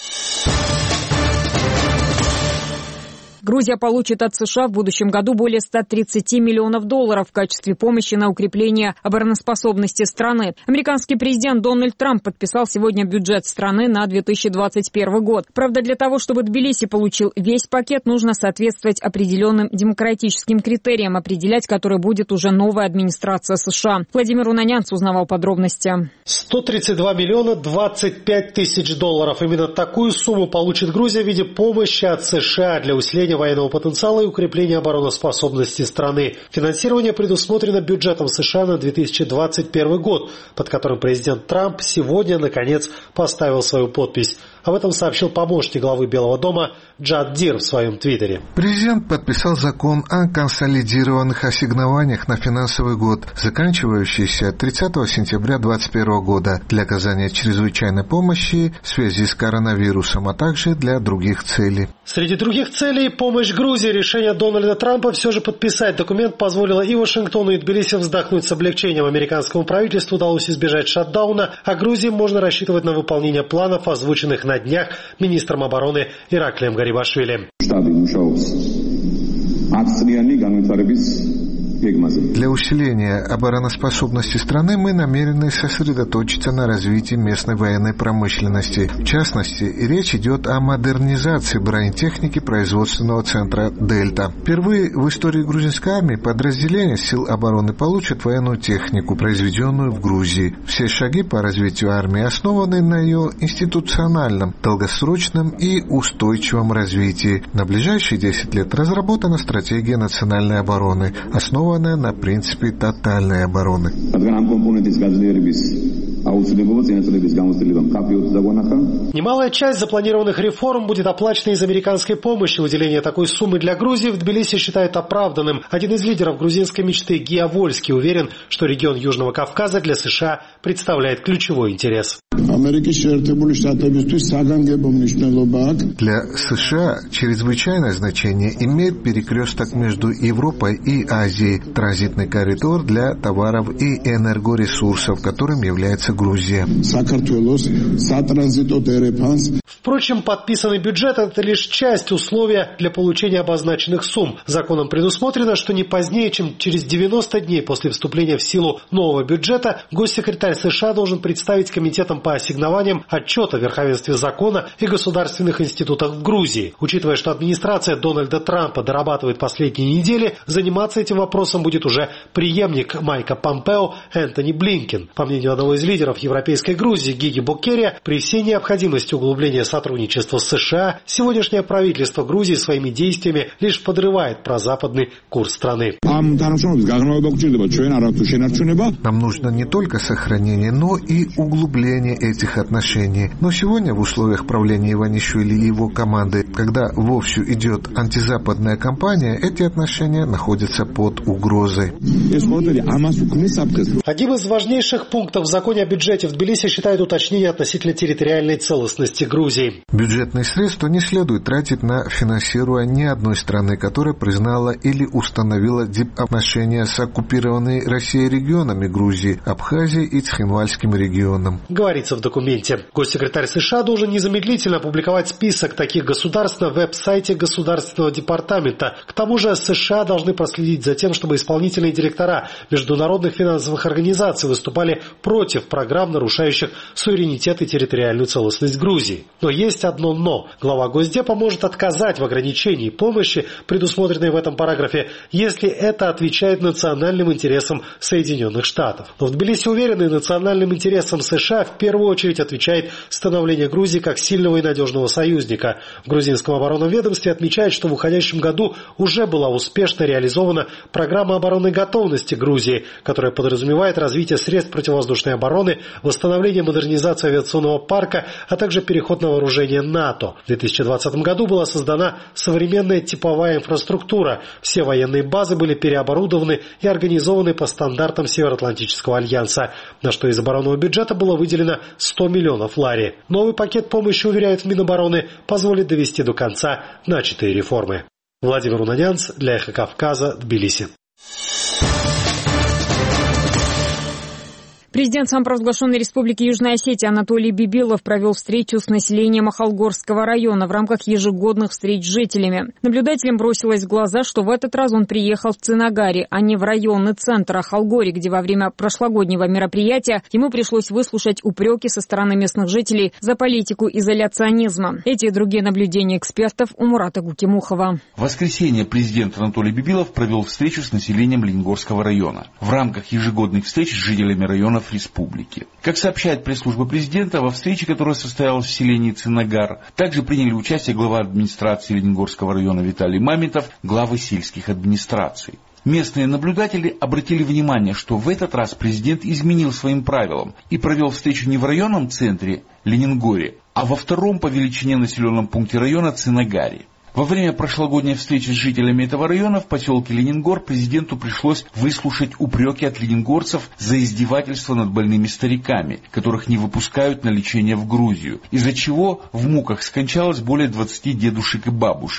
Грузия получит от США в будущем году более ста тридцати миллионов долларов в качестве помощи на укрепление обороноспособности страны. Американский президент Дональд Трамп подписал сегодня бюджет страны на две тысячи двадцать первый год. Правда, для того, чтобы Тбилиси получил весь пакет, нужно соответствовать определенным демократическим критериям, определять которые будет уже новая администрация США. Владимир Унанянц узнавал подробности. сто тридцать два миллиона двадцать пять тысяч долларов. Именно такую сумму получит Грузия в виде помощи от США для усиления военного потенциала и укрепления обороноспособности страны. Финансирование предусмотрено бюджетом США на две тысячи двадцать первый год, под которым президент Трамп сегодня, наконец, поставил свою подпись. Об этом сообщил помощник главы Белого дома Джад Дир в своем твиттере. Президент подписал закон о консолидированных ассигнованиях на финансовый год, заканчивающийся тридцатого сентября две тысячи двадцать первого года, для оказания чрезвычайной помощи в связи с коронавирусом, а также для других целей. Среди других целей помощь Грузии. Решение Дональда Трампа все же подписать документ позволило и Вашингтону, и Тбилиси вздохнуть с облегчением. Американскому правительству удалось избежать шатдауна, а Грузии можно рассчитывать на выполнение планов, озвученных на днях министром обороны Ираклием Гарибашвили. Для усиления обороноспособности страны мы намерены сосредоточиться на развитии местной военной промышленности. В частности, речь идет о модернизации бронетехники производственного центра «Дельта». Впервые в истории грузинской армии подразделения сил обороны получат военную технику, произведенную в Грузии. Все шаги по развитию армии основаны на ее институциональном, долгосрочном и устойчивом развитии. На ближайшие десять лет разработана стратегия национальной обороны, основанная на принципе тотальной обороны. Немалая часть запланированных реформ будет оплачена из американской помощи. Выделение такой суммы для Грузии в Тбилиси считает оправданным. Один из лидеров грузинской мечты Гия Вольский уверен, что регион Южного Кавказа для США представляет ключевой интерес. Для США чрезвычайное значение имеет перекресток между Европой и Азией, транзитный коридор для товаров и энергоресурсов, которым является Грузия. Впрочем, подписанный бюджет – это лишь часть условия для получения обозначенных сумм. Законом предусмотрено, что не позднее, чем через девяносто дней после вступления в силу нового бюджета, госсекретарь США должен представить комитетам по ассигнованиям отчет о верховенстве закона и государственных институтах в Грузии. Учитывая, что администрация Дональда Трампа дорабатывает последние недели, заниматься этим вопросом будет уже преемник Майка Помпео Энтони Блинкен. По мнению одного из лидеров европейской Грузии Гиги Боккерия, при всей необходимости углубления сотрудничества с США, сегодняшнее правительство Грузии своими действиями лишь подрывает прозападный курс страны. Нам нужно не только сохранение, но и углубление этих отношений. Но сегодня в условиях правления Иванишвили и его команды, когда вовсю идет антизападная кампания, эти отношения находятся под угрозой. Одним из важнейших пунктов в законе о бюджете в Тбилиси считают уточнение относительно территориальной целостности Грузии. Бюджетные средства не следует тратить на финансирование ни одной страны, которая признала или установила дипотношения с оккупированными Россией регионами Грузии, Абхазией и Цхинвальским регионом. Говорится в документе. Госсекретарь США должен незамедлительно опубликовать список таких государств на веб-сайте Государственного департамента. К тому же США должны проследить за тем, чтобы исполнительные директора международных финансовых организаций выступали против программ, нарушающих суверенитет и территориальную целостность Грузии. Но есть одно «но». Глава Госдепа может отказать в ограничении помощи, предусмотренной в этом параграфе, если это отвечает национальным интересам Соединенных Штатов. Но в Тбилиси уверены, национальным интересам США в первую очередь отвечает становление Грузии как сильного и надежного союзника. В грузинском оборонном ведомстве отмечают, что в уходящем году уже была успешно реализована программа оборонной готовности Грузии, которая подразумевает развитие средств противовоздушной обороны, восстановление и модернизацию авиационного парка, а также переход на вооружение НАТО. В две тысячи двадцатом году была создана современная типовая инфраструктура. Все военные базы были переоборудованы и организованы по стандартам Североатлантического альянса, на что из оборонного бюджета было выделено сто миллионов лари. Новый пакет помощи, уверяет Минобороны, позволит довести до конца начатые реформы. Владимир Унанянц для Эхо Кавказа, Тбилиси. Президент самопровозглашенной Республики Южная Осетия Анатолий Бибилов провел встречу с населением Ахалгорского района в рамках ежегодных встреч с жителями. Наблюдателям бросилось в глаза, что в этот раз он приехал в Цынагари, а не в районный центр Ахалгори, где во время прошлогоднего мероприятия ему пришлось выслушать упреки со стороны местных жителей за политику изоляционизма. Эти и другие наблюдения экспертов у Мурата Гукимухова. В воскресенье президент Анатолий Бибилов провел встречу с населением Лениногорского района в рамках ежегодных встреч с жителями района республики. Как сообщает пресс-служба президента, во встрече, которая состоялась в селении Цынагар, также приняли участие глава администрации Лениногорского района Виталий Мамонтов, главы сельских администраций. Местные наблюдатели обратили внимание, что в этот раз президент изменил своим правилам и провел встречу не в районном центре Ленингоре, а во втором по величине населенном пункте района Цынагаре. Во время прошлогодней встречи с жителями этого района в поселке Ленингор президенту пришлось выслушать упреки от ленингорцев за издевательство над больными стариками, которых не выпускают на лечение в Грузию, из-за чего в муках скончалось более двадцати дедушек и бабушек.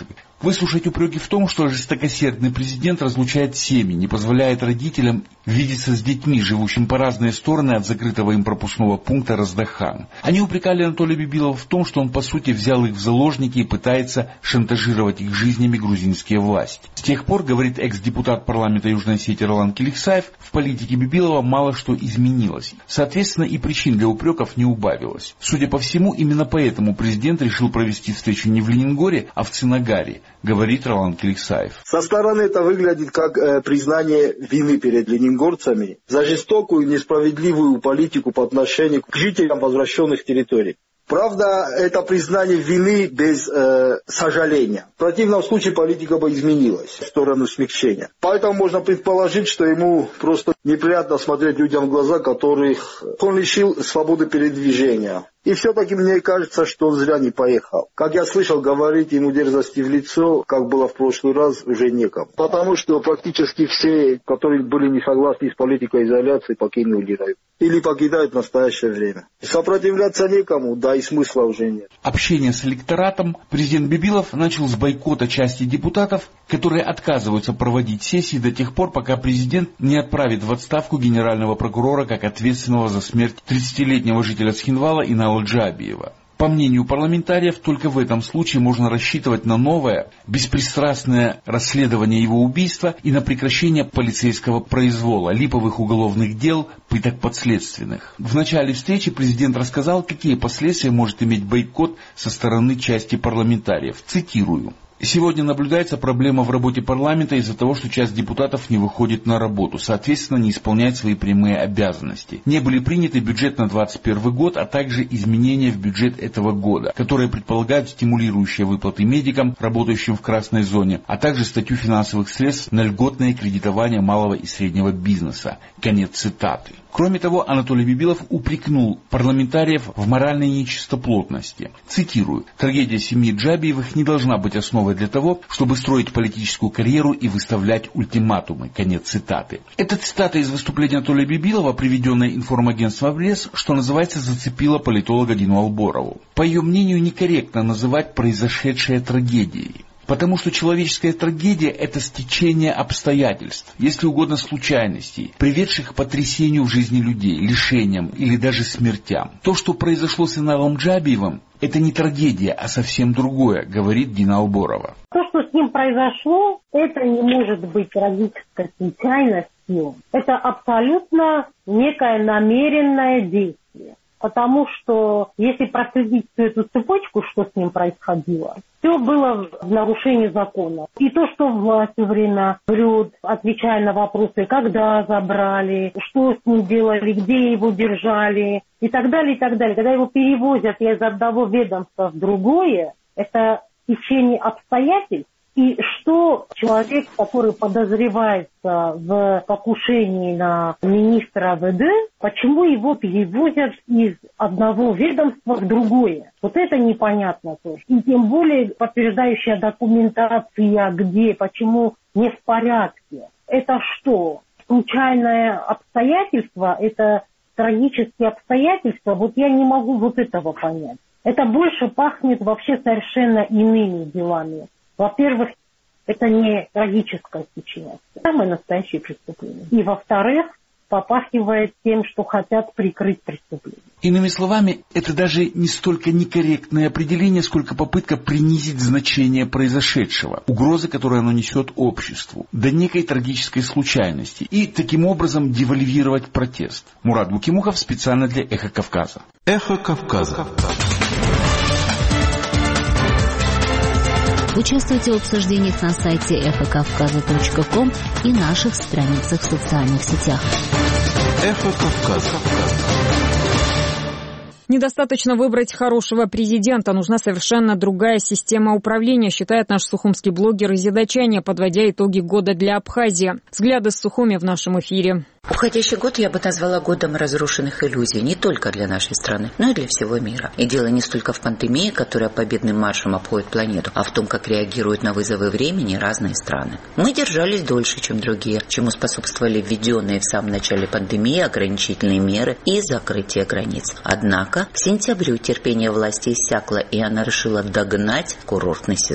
Выслушать упреки в том, что жестокосердный президент разлучает семьи, не позволяет родителям видеться с детьми, живущим по разные стороны от закрытого им пропускного пункта Раздахан. Они упрекали Анатолия Бибилова в том, что он по сути взял их в заложники и пытается шантажировать их жизнями грузинские власти. С тех пор, говорит экс-депутат парламента Южной Осетии Ролан Келиксаев, в политике Бибилова мало что изменилось. Соответственно, и причин для упреков не убавилось. Судя по всему, именно поэтому президент решил провести встречу не в Ленингоре, а в Цинагаре, говорит Ролан Келиксаев. Со стороны это выглядит как э, признание вины перед ленингорцами за жестокую и несправедливую политику по отношению к жителям возвращенных территорий. Правда, это признание вины без э, сожаления. В противном случае политика бы изменилась в сторону смягчения. Поэтому можно предположить, что ему просто неприятно смотреть людям в глаза, которых он лишил свободы передвижения. И все-таки мне кажется, что он зря не поехал. Как я слышал, говорить ему дерзости в лицо, как было в прошлый раз, уже некому. Потому что практически все, которые были не согласны с политикой изоляции, покинули район. Или покидают в настоящее время. Сопротивляться некому, да и смысла уже нет. Общение с электоратом президент Бибилов начал с бойкота части депутатов, которые отказываются проводить сессии до тех пор, пока президент не отправит в отставку генерального прокурора как ответственного за смерть тридцатилетнего жителя Цхинвала Инала Джабиева. По мнению парламентариев, только в этом случае можно рассчитывать на новое, беспристрастное расследование его убийства и на прекращение полицейского произвола, липовых уголовных дел, пыток подследственных. В начале встречи президент рассказал, какие последствия может иметь бойкот со стороны части парламентариев. Цитирую. Сегодня наблюдается проблема в работе парламента из-за того, что часть депутатов не выходит на работу, соответственно, не исполняет свои прямые обязанности. Не были приняты бюджет на двадцать первый год, а также изменения в бюджет этого года, которые предполагают стимулирующие выплаты медикам, работающим в красной зоне, а также статью финансовых средств на льготное кредитование малого и среднего бизнеса. Конец цитаты. Кроме того, Анатолий Бибилов упрекнул парламентариев в моральной нечистоплотности. Цитирую. «Трагедия семьи Джабиевых не должна быть основой для того, чтобы строить политическую карьеру и выставлять ультиматумы». Конец цитаты. Эта цитата из выступления Анатолия Бибилова, приведенная информагентством ВРЕС, что называется, зацепила политолога Дину Алборову. По ее мнению, некорректно называть произошедшее трагедией. Потому что человеческая трагедия – это стечение обстоятельств, если угодно случайностей, приведших к потрясению в жизни людей, лишениям или даже смертям. То, что произошло с Иналом Джабиевым, это не трагедия, а совсем другое, говорит Дина Алборова. То, что с ним произошло, это не может быть трагической случайностью. Это абсолютно некое намеренное действие. Потому что, если проследить всю эту цепочку, что с ним происходило, все было в нарушении закона. И то, что власть все время врет, отвечая на вопросы, когда забрали, что с ним делали, где его держали, и так далее, и так далее. Когда его перевозят из одного ведомства в другое, это течение обстоятельств. И что человек, который подозревается в покушении на министра ВД, почему его перевозят из одного ведомства в другое? Вот это непонятно тоже. И тем более подтверждающая документация, где, почему не в порядке. Это что? Случайное обстоятельство? Это трагические обстоятельства? Вот я не могу вот этого понять. Это больше пахнет вообще совершенно иными делами. Во-первых, это не трагическое стечение, самое настоящее преступление. И во-вторых, попахивает тем, что хотят прикрыть преступление. Иными словами, это даже не столько некорректное определение, сколько попытка принизить значение произошедшего, угрозы, которую оно несет обществу, до некой трагической случайности, и таким образом девальвировать протест. Мурат Букимухов специально для «Эхо Кавказа». «Эхо Кавказа». Участвуйте в обсуждениях на сайте эхо кавказа точка ком и наших страницах в социальных сетях. Эхо Кавказа. Недостаточно выбрать хорошего президента, нужна совершенно другая система управления, считает наш сухумский блогер Изида Чаня, подводя итоги года для Абхазии. Взгляды с Сухуми в нашем эфире. Уходящий год я бы назвала годом разрушенных иллюзий не только для нашей страны, но и для всего мира. И дело не столько в пандемии, которая победным маршем обходит планету, а в том, как реагируют на вызовы времени разные страны. Мы держались дольше, чем другие, чему способствовали введенные в самом начале пандемии ограничительные меры и закрытие границ. Однако к сентябрю терпение власти иссякло, и она решила догнать курортный сезон.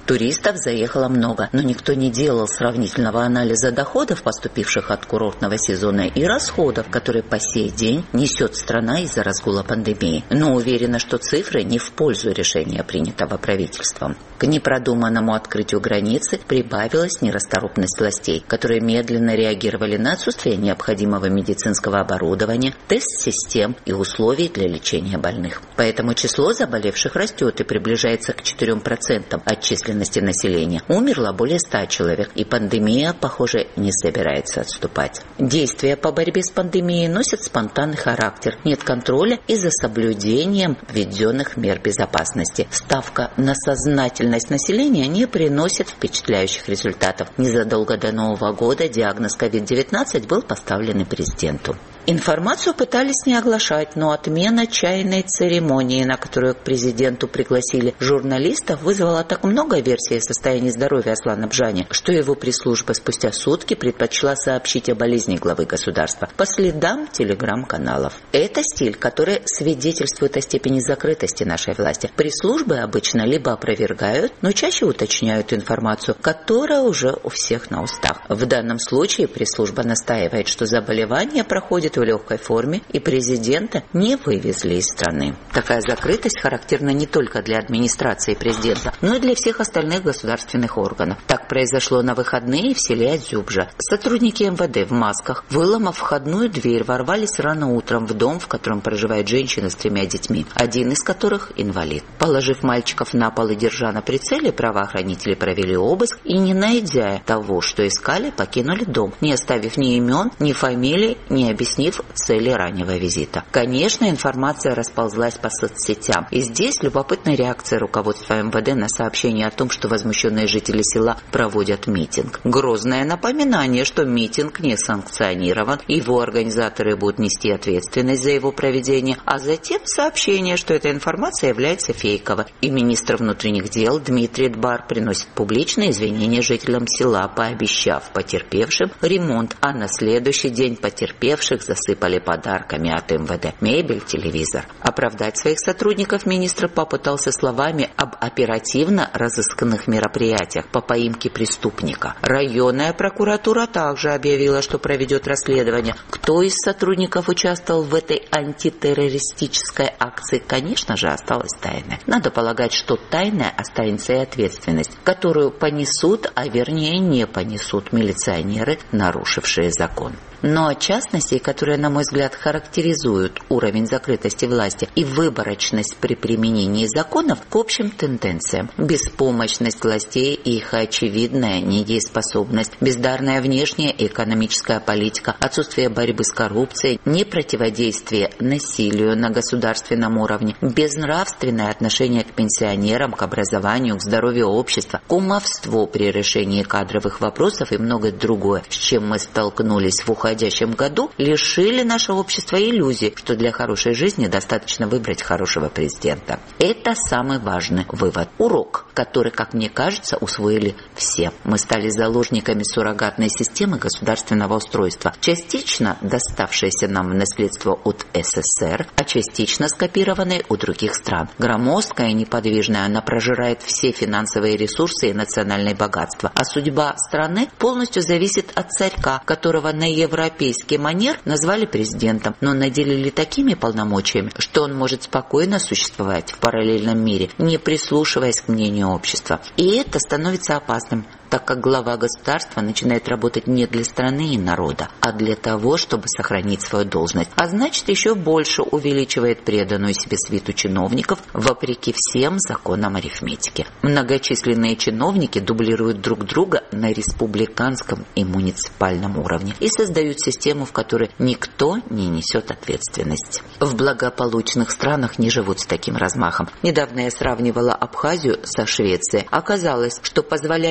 Туристов заехало много, но никто не делал сравнительного анализа доходов, поступивших от курортного сезона, и расходов, которые по сей день несет страна из-за разгула пандемии. Но уверена, что цифры не в пользу решения, принятого правительством. К непродуманному открытию границы прибавилась нерасторопность властей, которые медленно реагировали на отсутствие необходимого медицинского оборудования, тест-систем и условий для лечения больных. Поэтому число заболевших растет и приближается к четырем процентам от численности населения. Умерло более ста человек, и пандемия, похоже, не собирается отступать. Действия по борьбе с пандемией носят спонтанный характер. Нет контроля из-за соблюдением введенных мер безопасности. Ставка на сознательность населения не приносит впечатляющих результатов. Незадолго до Нового года диагноз ковид девятнадцать был поставлен и президенту. Информацию пытались не оглашать, но отмена чайной церемонии, на которую к президенту пригласили журналистов, вызвала так много версий о состоянии здоровья Аслана Бжани, что его пресс-служба спустя сутки предпочла сообщить о болезни главы государства по следам телеграм-каналов. Это стиль, который свидетельствует о степени закрытости нашей власти. Пресс-службы обычно либо опровергают, но чаще уточняют информацию, которая уже у всех на устах. В данном случае пресс-служба настаивает, что заболевание проходит в легкой форме, и президента не вывезли из страны. Такая закрытость характерна не только для администрации президента, но и для всех остальных государственных органов. Так произошло на выходные в селе Адзюбжа. Сотрудники эм вэ дэ в масках, выломав входную дверь, ворвались рано утром в дом, в котором проживает женщина с тремя детьми, один из которых инвалид. Положив мальчиков на пол и держа на прицеле, правоохранители провели обыск и, не найдя того, что искали, покинули дом, не оставив ни имен, ни фамилий, ни объяснив цели раннего визита. Конечно, информация расползлась по соцсетям. И здесь любопытная реакция руководства эм вэ дэ на сообщение о том, что возмущенные жители села проводят митинг. Грозное напоминание, что митинг не санкционирован, его организаторы будут нести ответственность за его проведение, а затем сообщение, что эта информация является фейковой. И министр внутренних дел Дмитрий Дбар приносит публичные извинения жителям села, пообещав потерпевшим ремонт, а на следующий день потерпевших засыпали подарками от эм вэ дэ. Мебель, телевизор. Оправдать своих сотрудников министр попытался словами об оперативно-розыскных мероприятиях по поимке преступника. Районная прокуратура также объявила, что проведет расследование. Кто из сотрудников участвовал в этой антитеррористической акции, конечно же, осталось тайной. Надо полагать, что тайной останется и ответственность, которую понесут, а вернее не понесут милиционеры, нарушившие закон. Но о частности, которые, на мой взгляд, характеризуют уровень закрытости власти и выборочность при применении законов, к общим тенденциям. Беспомощность властей и их очевидная недееспособность, бездарная внешняя и экономическая политика, отсутствие борьбы с коррупцией, непротиводействие насилию на государственном уровне, безнравственное отношение к пенсионерам, к образованию, к здоровью общества, кумовство при решении кадровых вопросов и многое другое, с чем мы столкнулись в уходе в уходящем году, лишили наше общество иллюзии, что для хорошей жизни достаточно выбрать хорошего президента. Это самый важный вывод. Урок, который, как мне кажется, усвоили все. Мы стали заложниками суррогатной системы государственного устройства, частично доставшейся нам в наследство от эс эс эс эр, а частично скопированной у других стран. Громоздкая и неподвижная, она прожирает все финансовые ресурсы и национальное богатство, а судьба страны полностью зависит от царька, которого на евро европейский манер назвали президентом, но наделили такими полномочиями, что он может спокойно существовать в параллельном мире, не прислушиваясь к мнению общества. И это становится опасным, так как глава государства начинает работать не для страны и народа, а для того, чтобы сохранить свою должность. А значит, еще больше увеличивает преданную себе свиту чиновников, вопреки всем законам арифметики. Многочисленные чиновники дублируют друг друга на республиканском и муниципальном уровне и создают систему, в которой никто не несет ответственность. В благополучных странах не живут с таким размахом. Недавно я сравнивала Абхазию со Швецией. Оказалось, что позволяет себе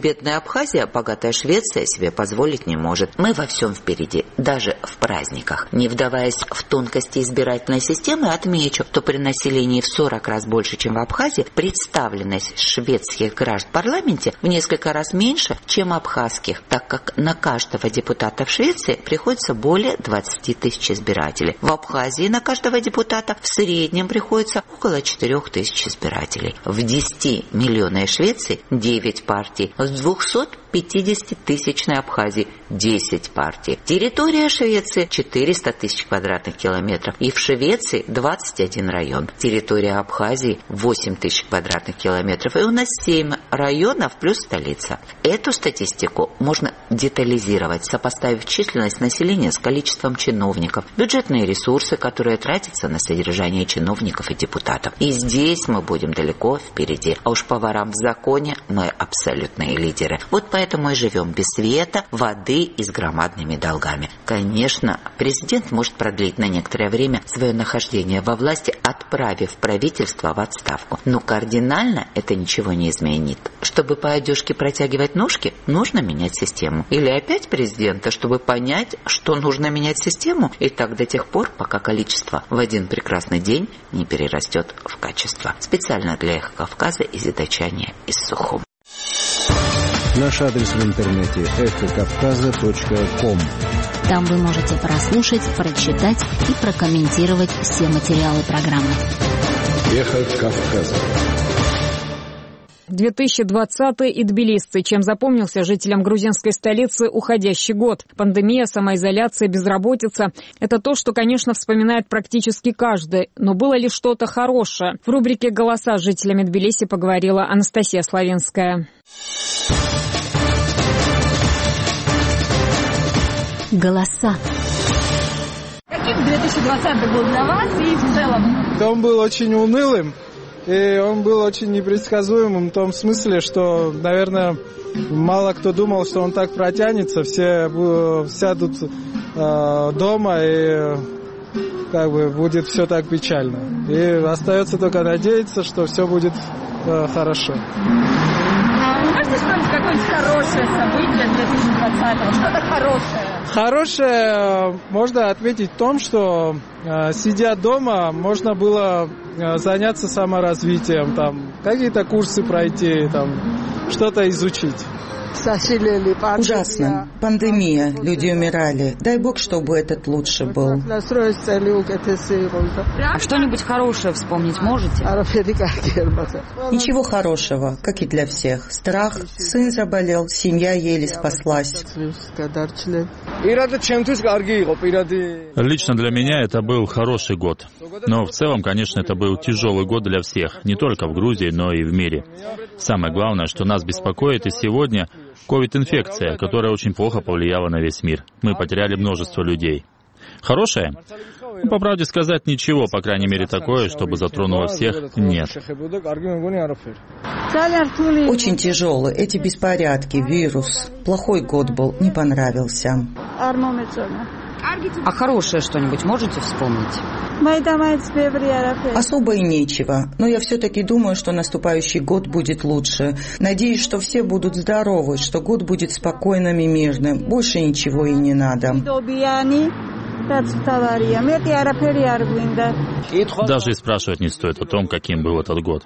бедная Абхазия, богатая Швеция себе позволить не может. Мы во всем впереди, даже в праздниках. Не вдаваясь в тонкости избирательной системы, отмечу, что при населении в сорок раз больше, чем в Абхазии, представленность шведских граждан в парламенте в несколько раз меньше, чем абхазских, так как на каждого депутата в Швеции приходится более двадцати тысяч избирателей. В Абхазии на каждого депутата в среднем приходится около четырёх тысяч избирателей. В десятимиллионной Швеции девять партий, с двухсот пятидесятитысячной Абхазии десять партий. Территория Швеции четыреста тысяч квадратных километров, и в Швеции двадцать один район. Территория Абхазии восемь тысяч квадратных километров, и у нас семь районов плюс столица. Эту статистику можно детализировать, сопоставив численность населения с количеством чиновников, бюджетные ресурсы, которые тратятся на содержание чиновников и депутатов. И здесь мы будем далеко впереди. А уж по ворам в законе мы абсолютные лидеры. Вот поэтому и живем без света, воды и с громадными долгами. Конечно, президент может продлить на некоторое время свое нахождение во власти, отправив правительство в отставку. Но кардинально это ничего не изменит. Чтобы по одежке протягивать ножки, нужно менять систему. Или опять президента, чтобы понять, что нужно менять систему, и так до тех пор, пока количество в один прекрасный день не перерастет в качество. Специально для Эхо Кавказа из Идачания из Сухум. Наш адрес в интернете эхо кавказа точка ком. Там вы можете прослушать, прочитать и прокомментировать все материалы программы. Эхо Кавказа. две тысячи двадцатый и тбилисцы. Чем запомнился жителям грузинской столицы уходящий год? Пандемия, самоизоляция, безработица – это то, что, конечно, вспоминает практически каждый. Но было ли что-то хорошее? В рубрике «Голоса» с жителями Тбилиси поговорила Анастасия Славинская. Голоса. Каким две тысячи двадцатый был для вас и в целом? Он был очень унылым, и он был очень непредсказуемым в том смысле, что, наверное, мало кто думал, что он так протянется. Все сядут э, дома, и как бы будет все так печально. И остается только надеяться, что все будет э, хорошо. Можете вспомнить какое-нибудь хорошее событие две тысячи двадцатого? Что-то хорошее? Хорошее можно отметить в том, что э, сидя дома, можно было э, заняться саморазвитием, там, какие-то курсы пройти, там, что-то изучить. Ужасно. Пандемия. Люди умирали. Дай бог, чтобы этот лучше был. А что-нибудь хорошее вспомнить можете? Ничего хорошего, как и для всех. Страх, сын заболел, семья еле спаслась. Лично для меня это был хороший год. Но в целом, конечно, это был тяжелый год для всех. Не только в Грузии, но и в мире. Самое главное, что нас беспокоит и сегодня ковид-инфекция, которая очень плохо повлияла на весь мир. Мы потеряли множество людей. Хорошее? Ну, по правде сказать, ничего, по крайней мере, такое, чтобы затронуло всех, нет. Очень тяжелый. Эти беспорядки, вирус. Плохой год был, не понравился. А хорошее что-нибудь можете вспомнить? Особо и нечего. Но я все-таки думаю, что наступающий год будет лучше. Надеюсь, что все будут здоровы, что год будет спокойным и мирным. Больше ничего и не надо. Даже и спрашивать не стоит о том, каким был этот год.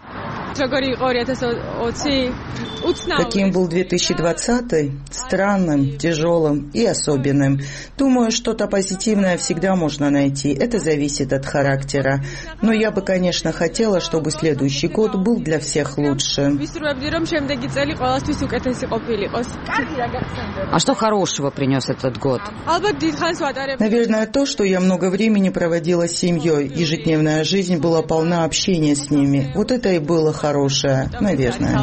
Каким был две тысячи двадцатый? Странным, тяжелым и особенным. Думаю, что-то позитивное всегда можно найти. Это зависит от характера. Но я бы, конечно, хотела, чтобы следующий год был для всех лучше. А что хорошего принес этот год? Наверное, то, что я много времени проводила с семьей. Ежедневная жизнь была полна общения с ними. Вот это и было хорошее, наверное.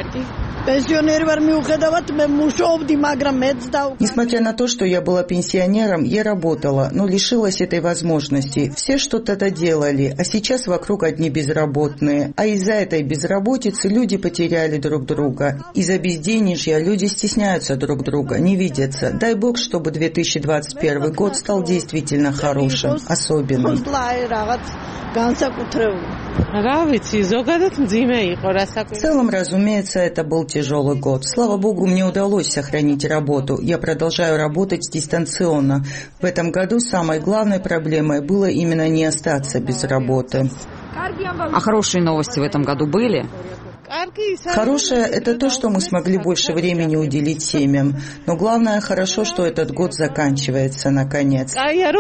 Несмотря на то, что я была пенсионером, я работала, но лишилась этой возможности. Все что-то делали, а сейчас вокруг одни безработные. А из-за этой безработицы люди потеряли друг друга. Из-за безденежья люди стесняются друг друга, не видятся. Дай бог, чтобы две тысячи двадцать первый год стал действительно хорошим, особенным. В целом, разумеется, это был тяжелый год. Слава богу, мне удалось сохранить работу. Я продолжаю работать дистанционно. В этом году самой главной проблемой было именно не остаться без работы. А хорошие новости в этом году были? Хорошее – это то, что мы смогли больше времени уделить семьям. Но главное, хорошо, что этот год заканчивается, наконец.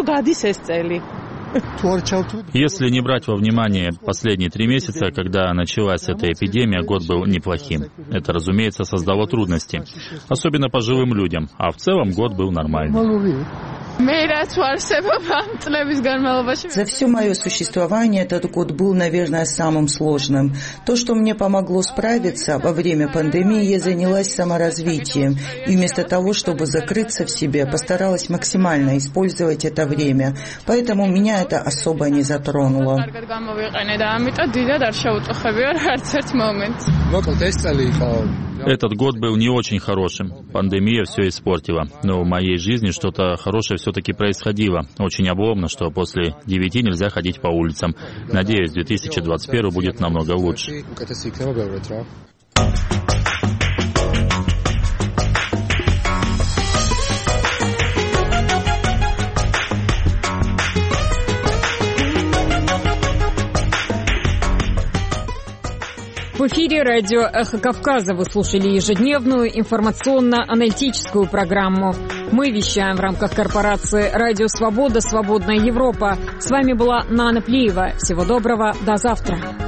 Если не брать во внимание последние три месяца, когда началась эта эпидемия, год был неплохим. Это, разумеется, создало трудности, особенно пожилым людям, а в целом год был нормальный. За все мое существование этот год был, наверное, самым сложным. То, что мне помогло справиться во время пандемии, я занялась саморазвитием. И вместо того, чтобы закрыться в себе, постаралась максимально использовать это время. Поэтому меня это особо не затронуло. Этот год был не очень хорошим. Пандемия все испортила. Но в моей жизни что-то хорошее все-таки происходило. Очень обломно, что после девяти нельзя ходить по улицам. Надеюсь, две тысячи двадцать первый будет намного лучше. В эфире радио «Эхо Кавказа». Вы слушали ежедневную информационно-аналитическую программу. Мы вещаем в рамках корпорации «Радио Свобода. Свободная Европа». С вами была Нана Плиева. Всего доброго. До завтра.